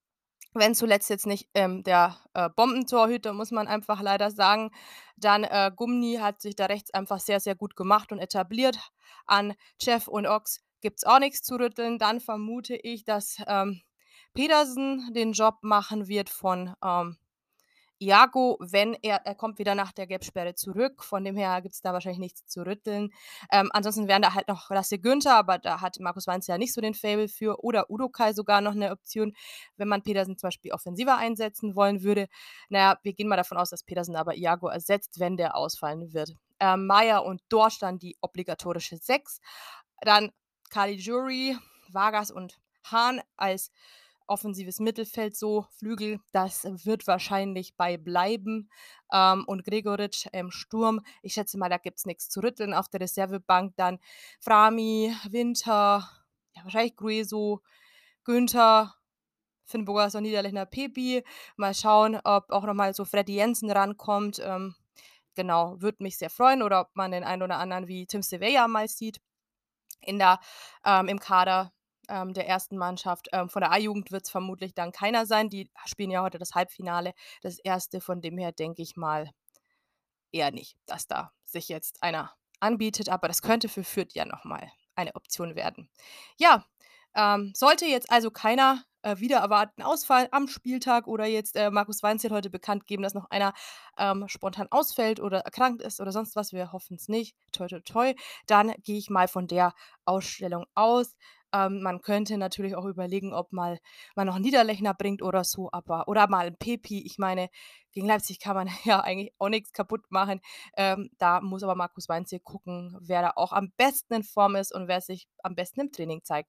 wenn zuletzt jetzt nicht, ähm, der, äh, Bombentorhüter, muss man einfach leider sagen. Dann, äh, Gumni hat sich da rechts einfach sehr, sehr gut gemacht und etabliert. An Jeff und Ox gibt's auch nichts zu rütteln. Dann vermute ich, dass, ähm, Pedersen den Job machen wird von, ähm, Iago, wenn er er kommt wieder nach der Gelbsperre zurück, von dem her gibt's da wahrscheinlich nichts zu rütteln. Ähm, ansonsten wären da halt noch Lasse Günther, aber da hat Markus Weinz ja nicht so den Faible für, oder Udokai sogar noch 'ne Option, wenn man Petersen zum Beispiel offensiver einsetzen wollen würde. Na ja, wir gehen mal davon aus, dass Petersen aber Iago ersetzt, wenn der ausfallen wird. Ähm, Maier und Dorsch dann die obligatorische sechs. Dann Caligiuri, Vargas und Hahn als offensives Mittelfeld, so Flügel, das wird wahrscheinlich bei bleiben. Ähm, und Gregoritsch im Sturm. Ich schätze mal, da gibt's nix zu rütteln. Auf der Reservebank dann Frami, Winter, ja, wahrscheinlich Grueso, Günther, Finn Bogason, Niederlechner, Pepi. Mal schauen, ob auch noch mal so Freddy Jensen rankommt. Ähm, genau, würde mich sehr freuen, oder ob man den einen oder anderen wie Tim Sevilla mal sieht in der ähm, im Kader, ähm, der ersten Mannschaft. Ähm, von der A-Jugend wird's vermutlich dann keiner sein. Die spielen ja heute das Halbfinale, das erste. Von dem her denke ich mal eher nicht, dass da sich jetzt einer anbietet, aber das könnte für Fürth ja noch mal eine Option werden. Ja, ähm, sollte jetzt also keiner, äh, wider Erwarten ausfallen am Spieltag oder jetzt, äh, Markus Weinz heute bekannt geben, dass noch einer, ähm, spontan ausfällt oder erkrankt ist oder sonst was, wir hoffen's nicht, toi, toi, toi, dann gehe ich mal von der Ausstellung aus. Ähm, man könnte natürlich auch überlegen, ob mal man noch 'n Niederlechner bringt oder so, aber oder mal 'n Pepi. Ich meine, gegen Leipzig kann man ja eigentlich auch nix kaputt machen. Ähm, da muss aber Markus Weinz hier gucken, wer da auch am besten in Form ist und wer sich am besten im Training zeigt.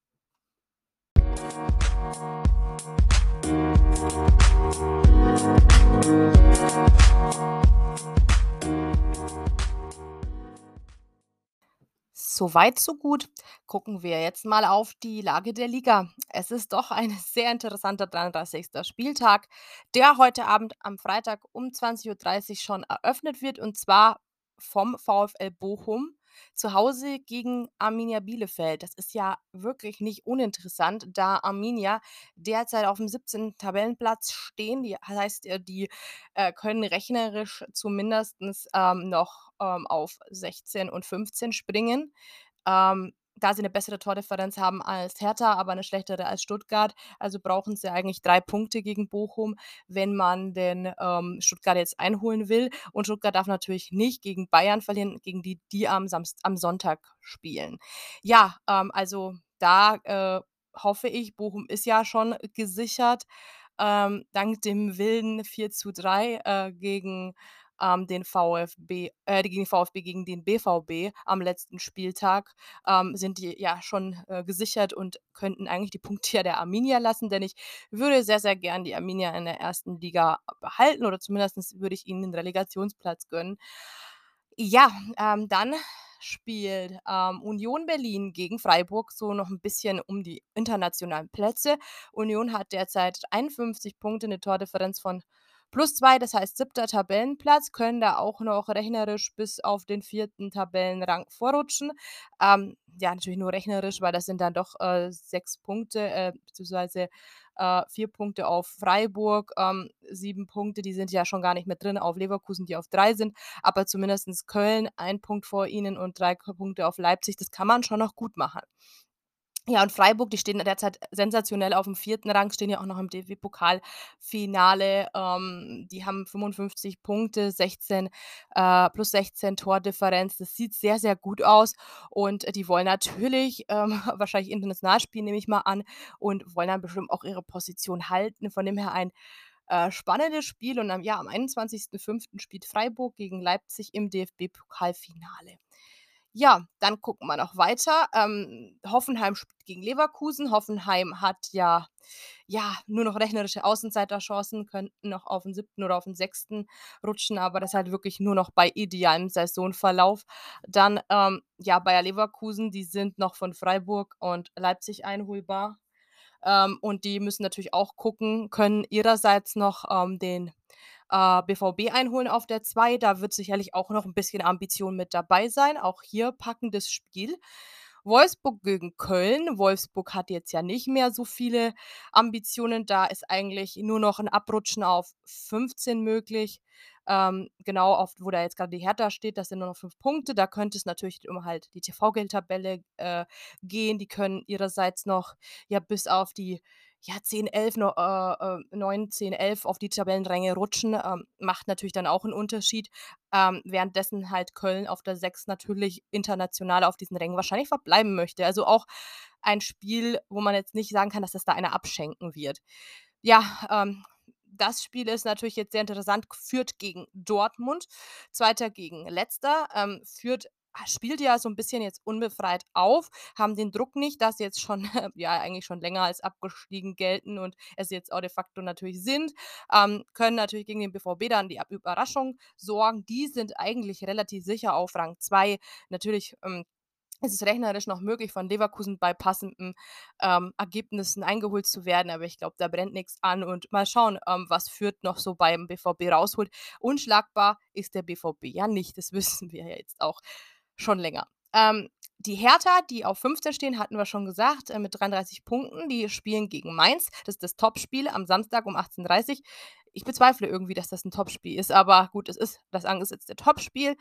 So weit, so gut. Gucken wir jetzt mal auf die Lage der Liga. Es ist doch ein sehr interessanter dreiunddreißigster Spieltag, der heute Abend am Freitag um zwanzig Uhr dreißig schon eröffnet wird, und zwar vom VfL Bochum zu Hause gegen Arminia Bielefeld. Das ist ja wirklich nicht uninteressant, da Arminia derzeit aufm siebzehnten Tabellenplatz stehen. Die heißt, äh, die, äh, können rechnerisch zumindestens, ähm, noch, ähm, auf sechzehn und fünfzehn springen, ähm, da sie 'ne bessere Tordifferenz haben als Hertha, aber 'ne schlechtere als Stuttgart. Also brauchen sie eigentlich drei Punkte gegen Bochum, wenn man denn, ähm, Stuttgart jetzt einholen will. Und Stuttgart darf natürlich nicht gegen Bayern verlieren, gegen die die am Samst am Sonntag spielen. Ja, ähm, also da, äh, hoffe ich, Bochum ist ja schon gesichert, ähm, dank dem wilden vier zu drei, äh, gegen, ähm, den VfB äh, gegen den VfB, gegen den B V B am letzten Spieltag, ähm, sind die ja schon, äh, gesichert und könnten eigentlich die Punkte ja der Arminia lassen, denn ich würde sehr, sehr gern die Arminia in der ersten Liga behalten, oder zumindestens würde ich ihnen den Relegationsplatz gönnen. Ja, ähm, dann spielt, ähm, Union Berlin gegen Freiburg so noch 'n bisschen um die internationalen Plätze. Union hat derzeit einundfünfzig Punkte, 'ne Tordifferenz von plus zwei, das heißt siebter Tabellenplatz, können da auch noch rechnerisch bis auf den vierten Tabellenrang vorrutschen. Ähm, ja, natürlich nur rechnerisch, weil das sind dann doch, äh, sechs Punkte, äh, beziehungsweise, äh, vier Punkte auf Freiburg, ähm, sieben Punkte, die sind ja schon gar nicht mehr drin, auf Leverkusen, die auf drei sind, aber zumindestens Köln ein Punkt vor ihnen und drei K Punkte auf Leipzig. Das kann man schon noch gut machen. Ja, und Freiburg, die stehen derzeit sensationell aufm vierten Rang, stehen ja auch noch im DFB-Pokalfinale. Ähm, die haben fünfundfünfzig Punkte, sechzehn äh, plus sechzehn Tordifferenz. Das sieht sehr, sehr gut aus und die wollen natürlich, ähm, wahrscheinlich international spielen, nehme ich mal an, und wollen dann bestimmt auch ihre Position halten. Von dem her ein, äh, spannendes Spiel und am ja, am einundzwanzigsten fünften spielt Freiburg gegen Leipzig im DFB-Pokalfinale. Ja, dann gucken wir noch weiter. Ähm, Hoffenheim spielt gegen Leverkusen. Hoffenheim hat ja ja, nur noch rechnerische Außenseiterchancen, könnten noch auf'n siebten oder auf'n sechsten rutschen, aber das halt wirklich nur noch bei idealem Saisonverlauf. Dann, ähm, ja, Bayer Leverkusen, die sind noch von Freiburg und Leipzig einholbar. Ähm, und die müssen natürlich auch gucken, können ihrerseits noch, ähm, den, äh, B V B einholen auf der zwei. Da wird sicherlich auch noch 'n bisschen Ambition mit dabei sein. Auch hier packendes Spiel. Wolfsburg gegen Köln. Wolfsburg hat jetzt ja nicht mehr so viele Ambitionen. Da ist eigentlich nur noch 'n Abrutschen auf fünfzehn möglich. Ähm, genau, auf wo da jetzt grad die Hertha steht, das sind nur noch fünf Punkte. Da könnte es natürlich um halt die TV-Geldtabelle, äh, gehen. Die können ihrerseits noch, ja, bis auf die ja, zehn, elf, no äh, äh, neun, zehn, elf auf die Tabellenränge rutschen, ähm, macht natürlich dann auch 'n Unterschied. Ähm, währenddessen halt Köln auf der sechs natürlich international auf diesen Rängen wahrscheinlich verbleiben möchte. Also, auch ein Spiel, wo man jetzt nicht sagen kann, dass das da einer abschenken wird. Ja, ähm, das Spiel ist natürlich jetzt sehr interessant. Fürth gegen Dortmund, Zweiter gegen Letzter. Ähm, Fürth ah, spielt ja so 'n bisschen jetzt unbefreit auf, haben den Druck nicht, dass sie jetzt schon ja, eigentlich schon länger als abgestiegen gelten und es jetzt auch de facto natürlich sind, ähm, können natürlich gegen den B V B dann die ab Überraschung sorgen. Die sind eigentlich relativ sicher auf Rang zwei. Natürlich, ähm, ist es rechnerisch noch möglich, von Leverkusen bei passenden, ähm, Ergebnissen eingeholt zu werden, aber ich glaube, da brennt nix an und mal schauen, ähm, was Fürth noch so beim B V B rausholt. Unschlagbar ist der B V B ja nicht, das wissen wir ja jetzt auch schon länger. Ähm, die Hertha, die auf fünfzehn stehen, hatten wir schon gesagt, äh, mit dreiunddreißig Punkten, die spielen gegen Mainz. Das ist das Topspiel am Samstag um achtzehn dreißig. Ich bezweifle irgendwie, dass das 'n Topspiel ist, aber gut, es ist das angesetzte Topspiel.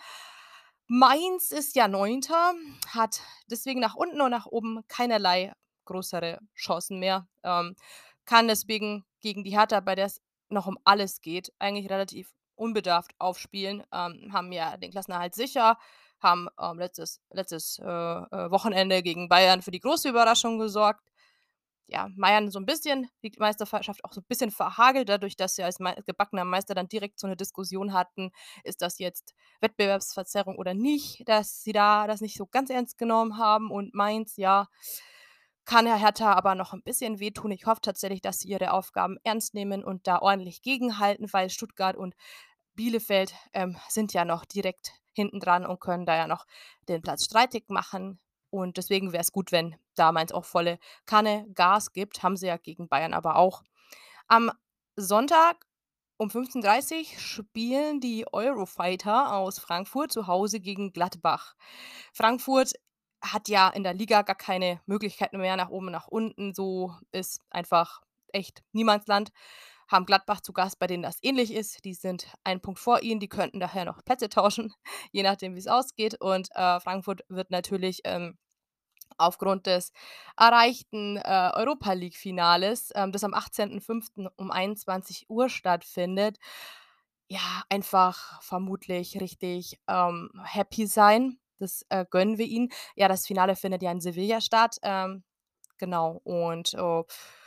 Mainz ist ja Neunter, hat deswegen nach unten und nach oben keinerlei größere Chancen mehr, ähm, kann deswegen gegen die Hertha, bei der es noch um alles geht, eigentlich relativ unbedarft aufspielen, ähm, haben ja den Klassenerhalt sicher, haben, ähm, letztes letztes, äh, äh, Wochenende gegen Bayern für die große Überraschung gesorgt. Ja, Bayern so 'n bisschen die Meisterschaft auch so 'n bisschen verhagelt dadurch, dass sie als Mei gebackener Meister dann direkt so 'ne Diskussion hatten: „Ist das jetzt Wettbewerbsverzerrung oder nicht?“, dass sie da das nicht so ganz ernst genommen haben und Mainz, ja, kann der Hertha aber noch 'n bisschen wehtun. Ich hoffe tatsächlich, dass sie ihre Aufgaben ernst nehmen und da ordentlich gegenhalten, weil Stuttgart und Bielefeld, ähm, sind ja noch direkt hinten dran und können da ja noch den Platz streitig machen. Und deswegen wäre es gut, wenn da Mainz auch volle Kanne Gas gibt, haben sie ja gegen Bayern aber auch. Am Sonntag um fünfzehn dreißig spielen die Eurofighter aus Frankfurt zu Hause gegen Gladbach. Frankfurt hat ja in der Liga gar keine Möglichkeiten mehr nach oben, nach unten, so ist einfach echt Niemandsland. Haben Gladbach zu Gast, bei denen das ähnlich ist. Die sind einen Punkt vor ihnen, die könnten daher noch Plätze tauschen, je nachdem, wie's ausgeht. Und, äh, Frankfurt wird natürlich, ähm, aufgrund des erreichten, äh, Europa-League-Finales, ähm, das am achtzehnten fünften um einundzwanzig Uhr stattfindet, ja, einfach vermutlich richtig, ähm, happy sein. Das, äh, gönnen wir ihnen. Ja, das Finale findet ja in Sevilla statt, ähm, genau. Und, äh,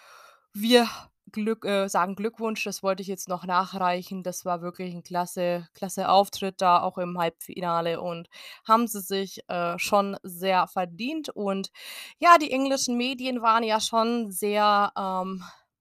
wir Glück äh, sagen Glückwunsch, das wollte ich jetzt noch nachreichen. Das war wirklich 'n klasse klasse Auftritt da auch im Halbfinale und haben sie sich, äh, schon sehr verdient. Und ja, die englischen Medien waren ja schon sehr, ähm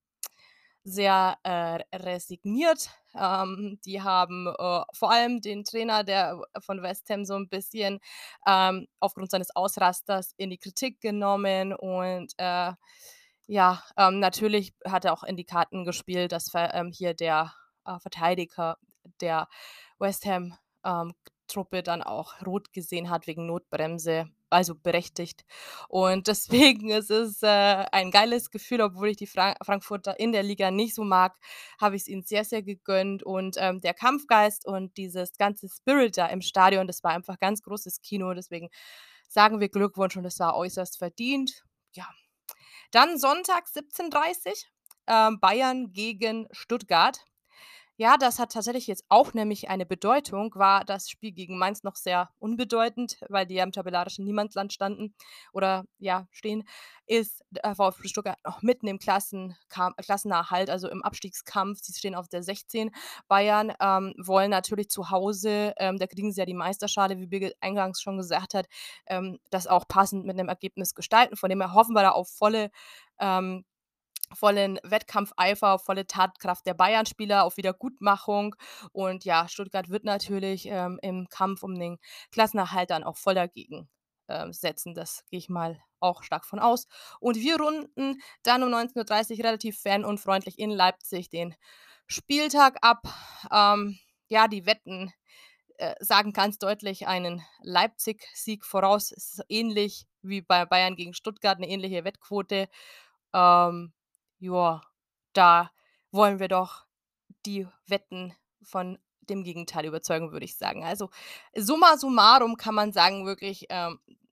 sehr, äh, resigniert. Ähm, die haben, äh, vor allem den Trainer, der von West Ham so 'n bisschen, ähm, aufgrund seines Ausrasters in die Kritik genommen und, äh, ja, ähm, natürlich hat er auch in die Karten gespielt, dass ver ähm, hier der, äh, Verteidiger der West Ham, ähm, Truppe dann auch rot gesehen hat wegen Notbremse, also berechtigt. Und deswegen ist es, äh, ein geiles Gefühl, obwohl ich die Fra Frankfurter in der Liga nicht so mag, habe ich's ihnen sehr, sehr gegönnt. Und, ähm, der Kampfgeist und dieses ganze Spirit da im Stadion, das war einfach ganz großes Kino. Deswegen sagen wir Glückwunsch und es war äußerst verdient. Ja. Dann Sonntag siebzehn dreißig, ähm, Bayern gegen Stuttgart. Ja, das hat tatsächlich jetzt auch nämlich eine Bedeutung, war das Spiel gegen Mainz noch sehr unbedeutend, weil die ja im tabellarischen Niemandsland standen oder, ja, stehen, ist der VfB Stuttgart noch mitten im Klassenkam Klassenerhalt, also im Abstiegskampf. Sie stehen auf der sechzehn. Bayern, ähm, wollen natürlich zu Hause ähm, da kriegen sie ja die Meisterschale, wie Birgit eingangs schon gesagt hat, ähm, das auch passend mit 'nem Ergebnis gestalten. Von dem her hoffen wir da auf volle ähm, vollen Wettkampfeifer, volle Tatkraft der Bayern-Spieler, auf Wiedergutmachung. Und ja, Stuttgart wird natürlich, ähm, im Kampf um den Klassenerhalt dann auch voll dagegen, ähm, setzen. Das gehe ich mal auch stark von aus. Und wir runden dann um neunzehn Uhr dreißig relativ fanunfreundlich in Leipzig den Spieltag ab. Ähm, ja, die Wetten, äh, sagen ganz deutlich einen Leipzig-Sieg voraus. Es ist ähnlich wie bei Bayern gegen Stuttgart 'ne ähnliche Wettquote. Ähm, ja, da wollen wir doch die Wetten von dem Gegenteil überzeugen, würde ich sagen. Also, summa summarum kann man sagen, wirklich, ähm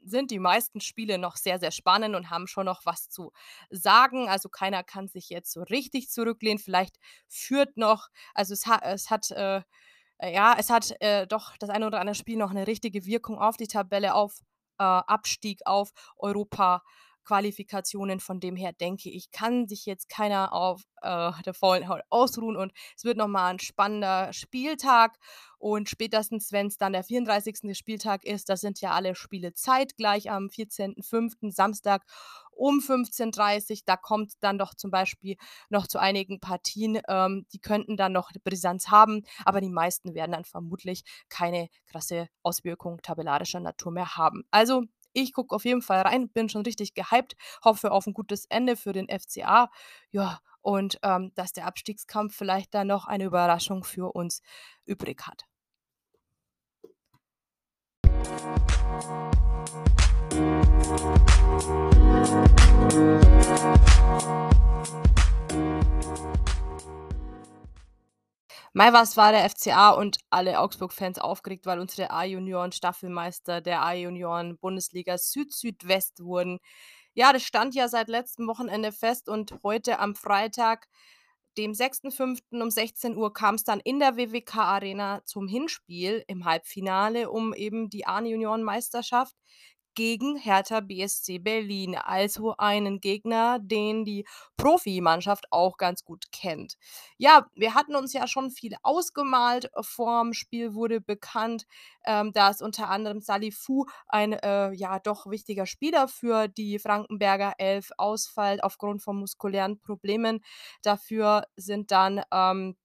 sind die meisten Spiele noch sehr, sehr spannend und haben schon noch was zu sagen. Also, keiner kann sich jetzt so richtig zurücklehnen. Vielleicht führt noch also, es ha es hat, äh äh, ja, es hat, äh, doch das eine oder andere Spiel noch eine richtige Wirkung auf die Tabelle, auf, äh, Abstieg, auf Europa-Qualifikationen. Von dem her denke ich, kann sich jetzt keiner auf, äh, der faulen Haut ausruhen und es wird noch mal 'n spannender Spieltag und spätestens, wenn es dann der vierunddreißigste Spieltag ist, da sind ja alle Spiele zeitgleich am vierzehnten fünften Samstag um fünfzehn Uhr dreißig. Da kommt dann doch zum Beispiel noch zu einigen Partien, ähm, die könnten dann noch Brisanz haben, aber die meisten werden dann vermutlich keine krasse Auswirkung tabellarischer Natur mehr haben. Also, ich gucke auf jeden Fall rein, bin schon richtig gehypt, hoffe auf ein gutes Ende für den F C A. Ja, und, ähm, dass der Abstiegskampf vielleicht dann noch eine Überraschung für uns übrig hat. Mei, was war der F C A und alle Augsburg-Fans aufgeregt, weil unsere A-Junioren-Staffelmeister der A-Junioren-Bundesliga Süd-Südwest wurden. Ja, das stand ja seit letztem Wochenende fest und heute am Freitag, dem sechsten fünften um sechzehn Uhr kam es dann in der W W K-Arena zum Hinspiel im Halbfinale um eben die A-Junioren-Meisterschaft gegen Hertha B S C Berlin, also einen Gegner, den die Profimannschaft auch ganz gut kennt. Ja, wir hatten uns ja schon viel ausgemalt. Äh, vorm Spiel wurde bekannt, ähm, dass unter anderem Salifu ein, äh, ja, doch wichtiger Spieler für die Frankenberger Elf ausfällt aufgrund von muskulären Problemen. Dafür sind dann, ähm,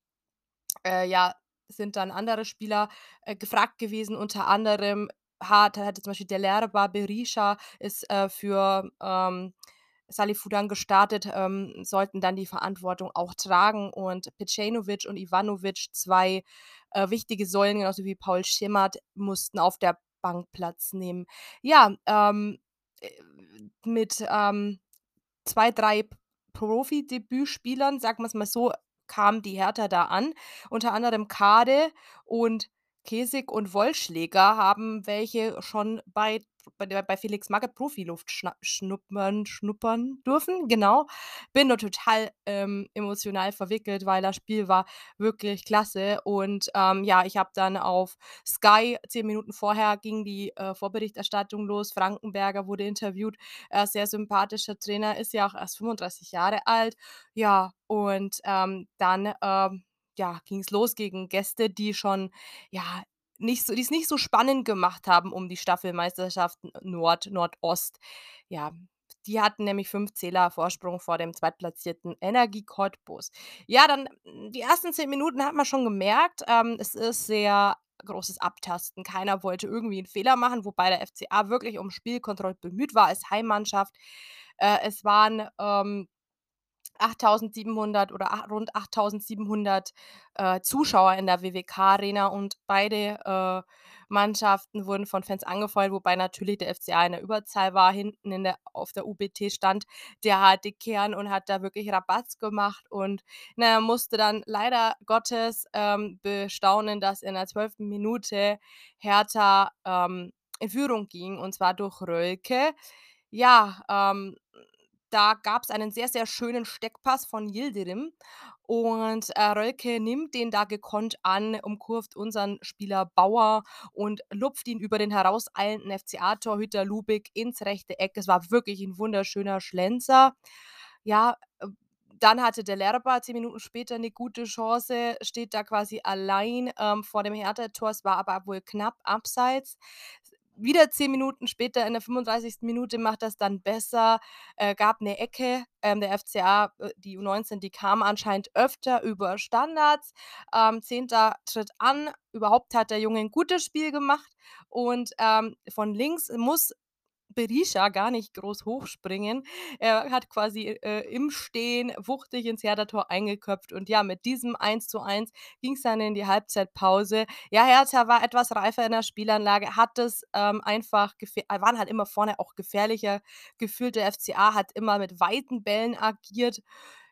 äh, ja sind dann andere Spieler, äh, gefragt gewesen. Unter anderem hat hatte zum Beispiel Dell'Erba Berisha ist, äh, für, ähm, Salifu dann gestartet, ähm, sollten dann die Verantwortung auch tragen und Pecenovic und Ivanovic, zwei äh, wichtige Säulen, genauso wie Paul Schimmert, mussten auf der Bank Platz nehmen. Ja, ähm, äh, mit, ähm zwei, drei P Profidebütspielern, sagen wir's mal so, kam die Hertha da an. Unter anderem Kade und Kesig und Wollschläger haben welche schon bei bei der bei Felix Magath Profiluft schna schnuppern schnuppern dürfen, genau. Bin nur total, ähm, emotional verwickelt, weil das Spiel war wirklich klasse und, ähm, ja, ich habe dann auf Sky zehn Minuten vorher ging die, äh, Vorberichterstattung los. Frankenberger wurde interviewt. Äh, sehr sympathischer Trainer, ist ja auch erst fünfunddreißig Jahre alt. Ja, und, ähm, dann, ähm, ja, ging's los gegen Gäste, die schon, ja, nicht so die's nicht so spannend gemacht haben um die Staffelmeisterschaften Nord Nordost. Ja, die hatten nämlich fünf Zähler Vorsprung vor dem zweitplatzierten Energie Cottbus. Ja, dann hm, die ersten zehn Minuten hat man schon gemerkt, ähm, es ist sehr großes Abtasten. Keiner wollte irgendwie 'n Fehler machen, wobei der F C A wirklich um Spielkontrolle bemüht war als Heimmannschaft. Äh, es waren, ähm, achttausendsiebenhundert oder ach rund achttausendsiebenhundert, äh, Zuschauer in der W W K-Arena und beide, äh, Mannschaften wurden von Fans angefeuert, wobei natürlich der F C A in der Überzahl war. Hinten in der auf der U B T stand der harte Kern und hat da wirklich Rabatz gemacht und, na ja, musste dann leider Gottes, ähm, bestaunen, dass in der zwölften Minute Hertha, ähm, in Führung ging und zwar durch Rölke. Ja, ähm, da gab's einen sehr, sehr schönen Steckpass von Yildirim und, äh, Rölke nimmt den da gekonnt an, umkurvt unseren Spieler Bauer und lupft ihn über den herauseilenden F C A-Torhüter Lubik ins rechte Eck. Es war wirklich 'n wunderschöner Schlenzer. Ja, äh, dann hatte Dell'Erba zehn Minuten später 'ne gute Chance, steht da quasi allein, ähm, vor dem Hertha-Tor. Es war aber wohl knapp abseits. Wieder zehn Minuten später in der fünfunddreißigsten Minute macht er's dann besser, äh, gab 'ne Ecke. Ähm, der F C A, äh, die U neunzehn, die kam anscheinend öfter über Standards. Ähm, Zehnter tritt an. Überhaupt hat der Junge 'n gutes Spiel gemacht und, ähm, von links muss Berisha gar nicht groß hochspringen. Er hat quasi, äh, im Stehen wuchtig ins Hertha-Tor eingeköpft und ja, mit diesem eins zu eins ging's dann in die Halbzeitpause. Ja, Hertha war etwas reifer in der Spielanlage, hat es, ähm, einfach gefähr äh, waren halt immer vorne auch gefährlicher gefühlt. Der F C A hat immer mit weiten Bällen agiert.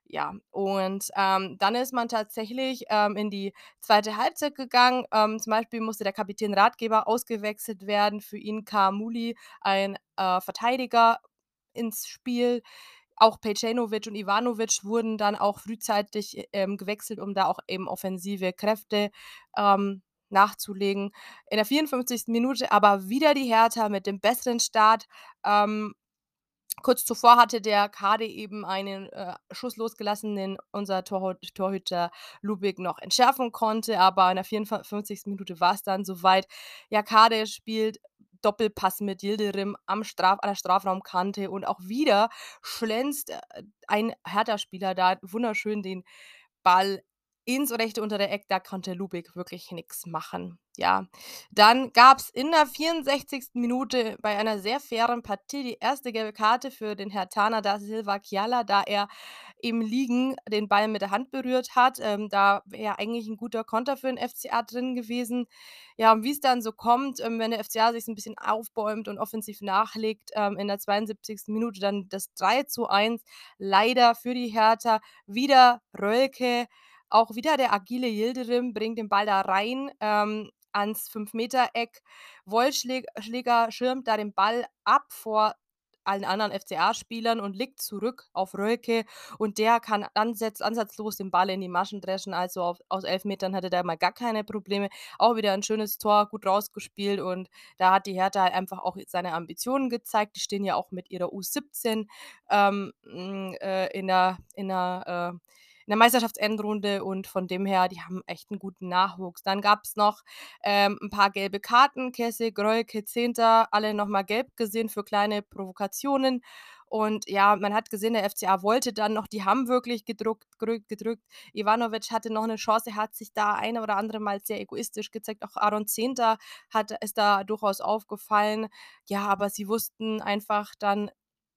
Ja, und, ähm, dann ist man tatsächlich, ähm, in die zweite Halbzeit gegangen. Ähm, zum Beispiel musste der Kapitän Ratgeber ausgewechselt werden. Für ihn kam Muli, ein, äh, Verteidiger, ins Spiel. Auch Pejcenovic und Ivanovic wurden dann auch frühzeitig, äh, ähm, gewechselt, um da auch eben offensive Kräfte, ähm, nachzulegen. In der vierundfünfzigsten Minute aber wieder die Hertha mit dem besseren Start. Ähm, kurz zuvor hatte der Kade eben einen, äh, Schuss losgelassen, den unser Torhut Torhüter Lubik noch entschärfen konnte, aber in der vierundfünfzigsten Minute war's dann so weit. Ja, Kade spielt Doppelpass mit Yildirim am Straf an der Strafraumkante und auch wieder schlänzt, äh, ein Hertha-Spieler da wunderschön den Ball ins rechte untere Eck, da konnte Lubik wirklich nix machen. Ja, dann gab's in der vierundsechzigsten Minute bei einer sehr fairen Partie die erste gelbe Karte für den Herthaner Da Silva Kiala, da er im Liegen den Ball mit der Hand berührt hat. Ähm, da wäre eigentlich 'n guter Konter für den F C A drin gewesen. Ja, und wie's dann so kommt, ähm, wenn der F C A sich so 'n bisschen aufbäumt und offensiv nachlegt, ähm, in der zweiundsiebzigsten Minute dann das drei zu eins. Leider für die Hertha wieder Rölke, auch wieder der agile Yildirim bringt den Ball da rein, ähm, ans Fünf-Meter-Eck. Wollschläg Schläger schirmt da den Ball ab vor allen anderen F C A-Spielern und legt zurück auf Rölke und der kann ansetz ansatzlos den Ball in die Maschen dreschen. Also, auf aus elf Metern hatte der mal gar keine Probleme. Auch wieder 'n schönes Tor, gut rausgespielt und da hat die Hertha halt einfach auch seine Ambitionen gezeigt. Die stehen ja auch mit ihrer U siebzehn, ähm, hm, äh, in der in der, äh in der Meisterschaftsendrunde und von dem her, die haben echt 'n guten Nachwuchs. Dann gab's noch, ähm, 'n paar gelbe Karten. Kessic, Rölke, Zehnter, alle noch mal gelb gesehen für kleine Provokationen. Und ja, man hat gesehen, der F C A wollte dann noch, die haben wirklich gedruckt grü gedrückt. Ivanovic hatte noch 'ne Chance, hat sich da ein oder andere Mal sehr egoistisch gezeigt. Auch Aaron Zehnter hat ist da durchaus aufgefallen. Ja, aber sie wussten einfach dann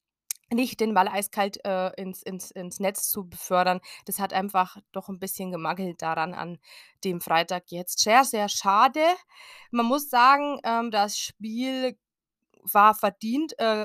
nicht den Ball eiskalt, äh, ins ins ins Netz zu befördern. Das hat einfach doch 'n bisschen gemangelt daran an dem Freitag jetzt. Sehr, sehr schade. Man muss sagen, ähm, das Spiel war verdient, äh,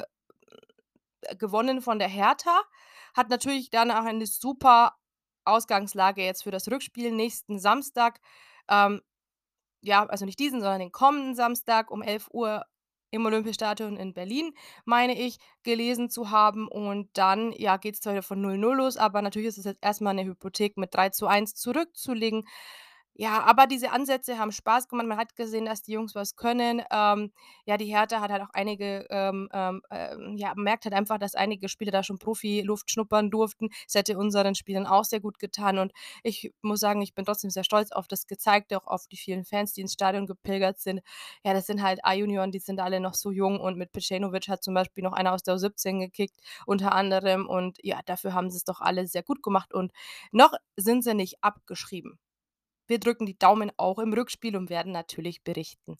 äh, gewonnen von der Hertha. Hat natürlich dann auch eine super Ausgangslage jetzt für das Rückspiel nächsten Samstag. Ähm, ja, also nicht diesen, sondern den kommenden Samstag um elf Uhr im Olympiastadion in Berlin, meine ich, gelesen zu haben. Und dann, ja, geht's zwar wieder von null null los, aber natürlich ist es jetzt erst mal 'ne Hypothek mit drei zu eins zurückzulegen. Ja, aber diese Ansätze haben Spaß gemacht. Man hat gesehen, dass die Jungs was können. Ähm, ja, die Hertha hat halt auch einige, ähm, ähm, ähm ja, man merkt halt einfach, dass einige Spieler da schon Profiluft schnuppern durften. Das hätte unseren Spielern auch sehr gut getan und ich muss sagen, ich bin trotzdem sehr stolz auf das Gezeigte, auch auf die vielen Fans, die ins Stadion gepilgert sind. Ja, das sind halt A-Junioren, die sind alle noch so jung und mit Pejcenovic hat zum Beispiel noch einer aus der U siebzehn gekickt, unter anderem. Und ja, dafür haben sie's doch alle sehr gut gemacht und noch sind sie nicht abgeschrieben. Wir drücken die Daumen auch im Rückspiel und werden natürlich berichten.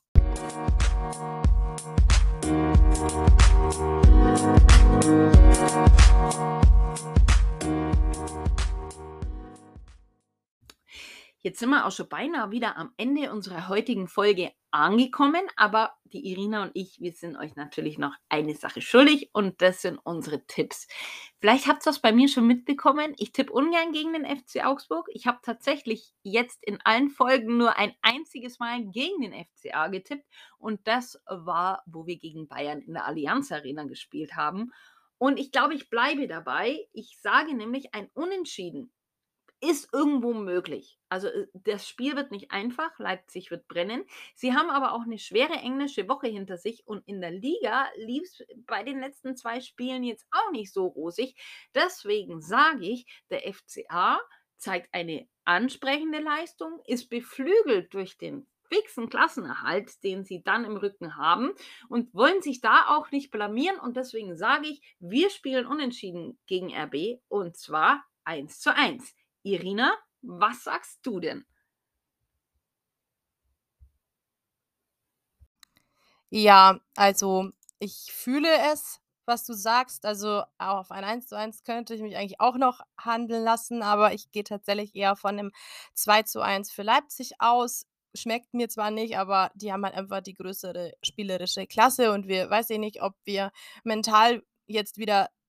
Jetzt sind wir auch schon beinahe wieder am Ende unserer heutigen Folge angekommen, aber die Irina und ich, wir sind euch natürlich noch eine Sache schuldig und das sind unsere Tipps. Vielleicht habt ihr's bei mir schon mitbekommen, ich tippe ungern gegen den F C Augsburg. Ich habe tatsächlich jetzt in allen Folgen nur ein einziges Mal gegen den F C A getippt und das war, wo wir gegen Bayern in der Allianz Arena gespielt haben. Und ich glaube, ich bleibe dabei. Ich sage nämlich, ein Unentschieden ist irgendwo möglich. Also, äh, das Spiel wird nicht einfach, Leipzig wird brennen. Sie haben aber auch 'ne schwere englische Woche hinter sich und in der Liga lief's bei den letzten zwei Spielen jetzt auch nicht so rosig. Deswegen sage ich, der F C A zeigt eine ansprechende Leistung, ist beflügelt durch den fixen Klassenerhalt, den sie dann im Rücken haben und wollen sich da auch nicht blamieren und deswegen sage ich, wir spielen unentschieden gegen R B und zwar eins zu eins. Irina, was sagst du denn? Ja, also, ich fühle es, was du sagst. Also, auf ein eins zu eins könnte ich mich eigentlich auch noch handeln lassen, aber ich gehe tatsächlich eher von 'nem zwei zu eins für Leipzig aus. Schmeckt mir zwar nicht, aber die haben halt einfach die größere spielerische Klasse und wir weiß ich nicht, ob wir mental jetzt wieder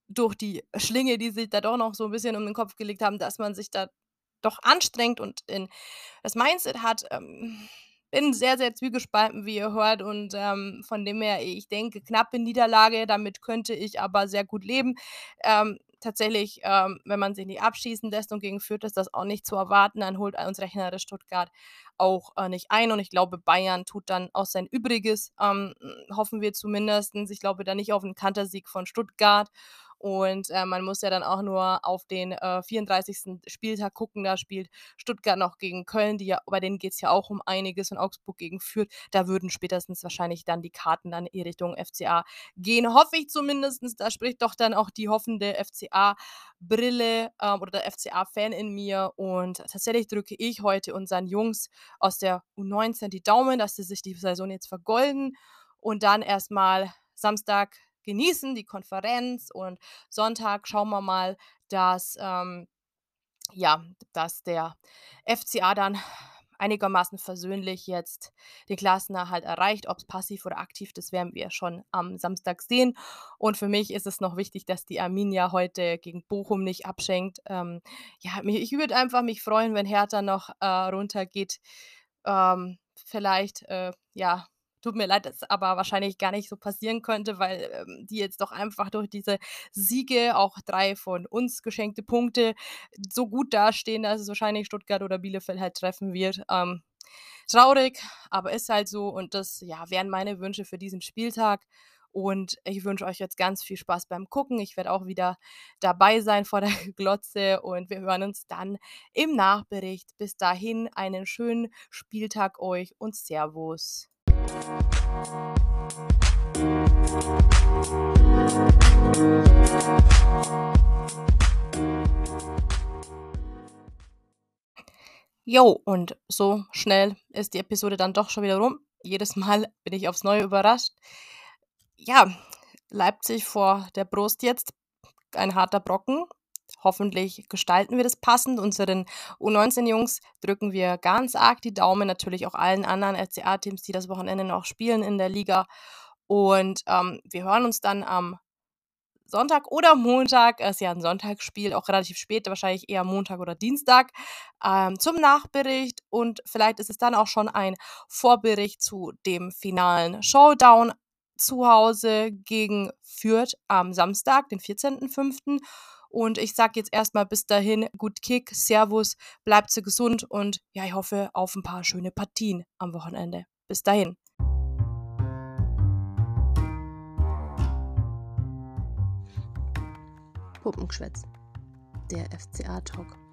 durch die Schlinge, die sich da doch noch so 'n bisschen um den Kopf gelegt haben, dass man sich da doch anstrengt und in das Mindset hat. Ähm, bin sehr, sehr zwiegespalten, wie ihr hört und, ähm, von dem her, ich denke, knappe Niederlage, damit könnte ich aber sehr gut leben. Ähm, tatsächlich, ähm, wenn man sich nicht abschießen lässt und gegen Fürth ist das auch nicht zu erwarten, dann holt uns rechnerisch Stuttgart auch, äh, nicht ein und ich glaube, Bayern tut dann auch sein Übriges, ähm, hoffen wir zumindestens. Ich glaube da nicht auf 'n Kantersieg von Stuttgart und, äh, man muss ja dann auch nur auf den, äh, vierunddreißigsten Spieltag gucken. Da spielt Stuttgart noch gegen Köln, die ja bei denen geht's ja auch um einiges und Augsburg gegen Fürth. Da würden spätestens wahrscheinlich dann die Karten dann in Richtung F C A gehen, hoffe ich zumindestens. Da spricht doch dann auch die hoffende F C A-Brille, ähm, oder der F C A-Fan in mir und tatsächlich drücke ich heute unseren Jungs aus der U neunzehn die Daumen, dass sie sich die Saison jetzt vergolden und dann erst mal Samstag genießen, die Konferenz und Sonntag schauen wir mal, dass, ähm ja, dass der F C A dann einigermaßen versöhnlich jetzt den Klassenerhalt erreicht. Ob's passiv oder aktiv, das werden wir schon am Samstag sehen. Und für mich ist es noch wichtig, dass die Arminia heute gegen Bochum nicht abschenkt. Ähm, ja, mi ich würde einfach mich freuen, wenn Hertha noch, äh, runtergeht. Ähm, vielleicht, äh, ja, tut mir leid, das aber wahrscheinlich gar nicht so passieren könnte, weil, ähm, die jetzt doch einfach durch diese Siege, auch drei von uns geschenkte Punkte, so gut dastehen, dass es wahrscheinlich Stuttgart oder Bielefeld halt treffen wird. Ähm, traurig, aber ist halt so und das, ja, wären meine Wünsche für diesen Spieltag und ich wünsche euch jetzt ganz viel Spaß beim Gucken. Ich werde auch wieder dabei sein vor der Glotze und wir hören uns dann im Nachbericht. Bis dahin einen schönen Spieltag euch und Servus. Jo, und so schnell ist die Episode dann doch schon wieder rum. Jedes Mal bin ich aufs Neue überrascht. Ja, Leipzig vor der Brust jetzt, ein harter Brocken. Hoffentlich gestalten wir das passend. Unseren U neunzehn Jungs drücken wir ganz arg die Daumen, natürlich auch allen anderen F C A-Teams, die das Wochenende noch spielen in der Liga. Und, ähm, wir hören uns dann am Sonntag oder Montag, ist ja 'n Sonntagsspiel, auch relativ spät, wahrscheinlich eher Montag oder Dienstag, ähm, zum Nachbericht und vielleicht ist es dann auch schon ein Vorbericht zu dem finalen Showdown zu Hause gegen Fürth am Samstag, den vierzehnten fünften Und ich sage jetzt erst mal bis dahin, gut Kick, Servus, bleibt sie gesund und ja, ich hoffe auf 'n paar schöne Partien am Wochenende. Bis dahin. Puppengeschwätz, der F C A-Talk.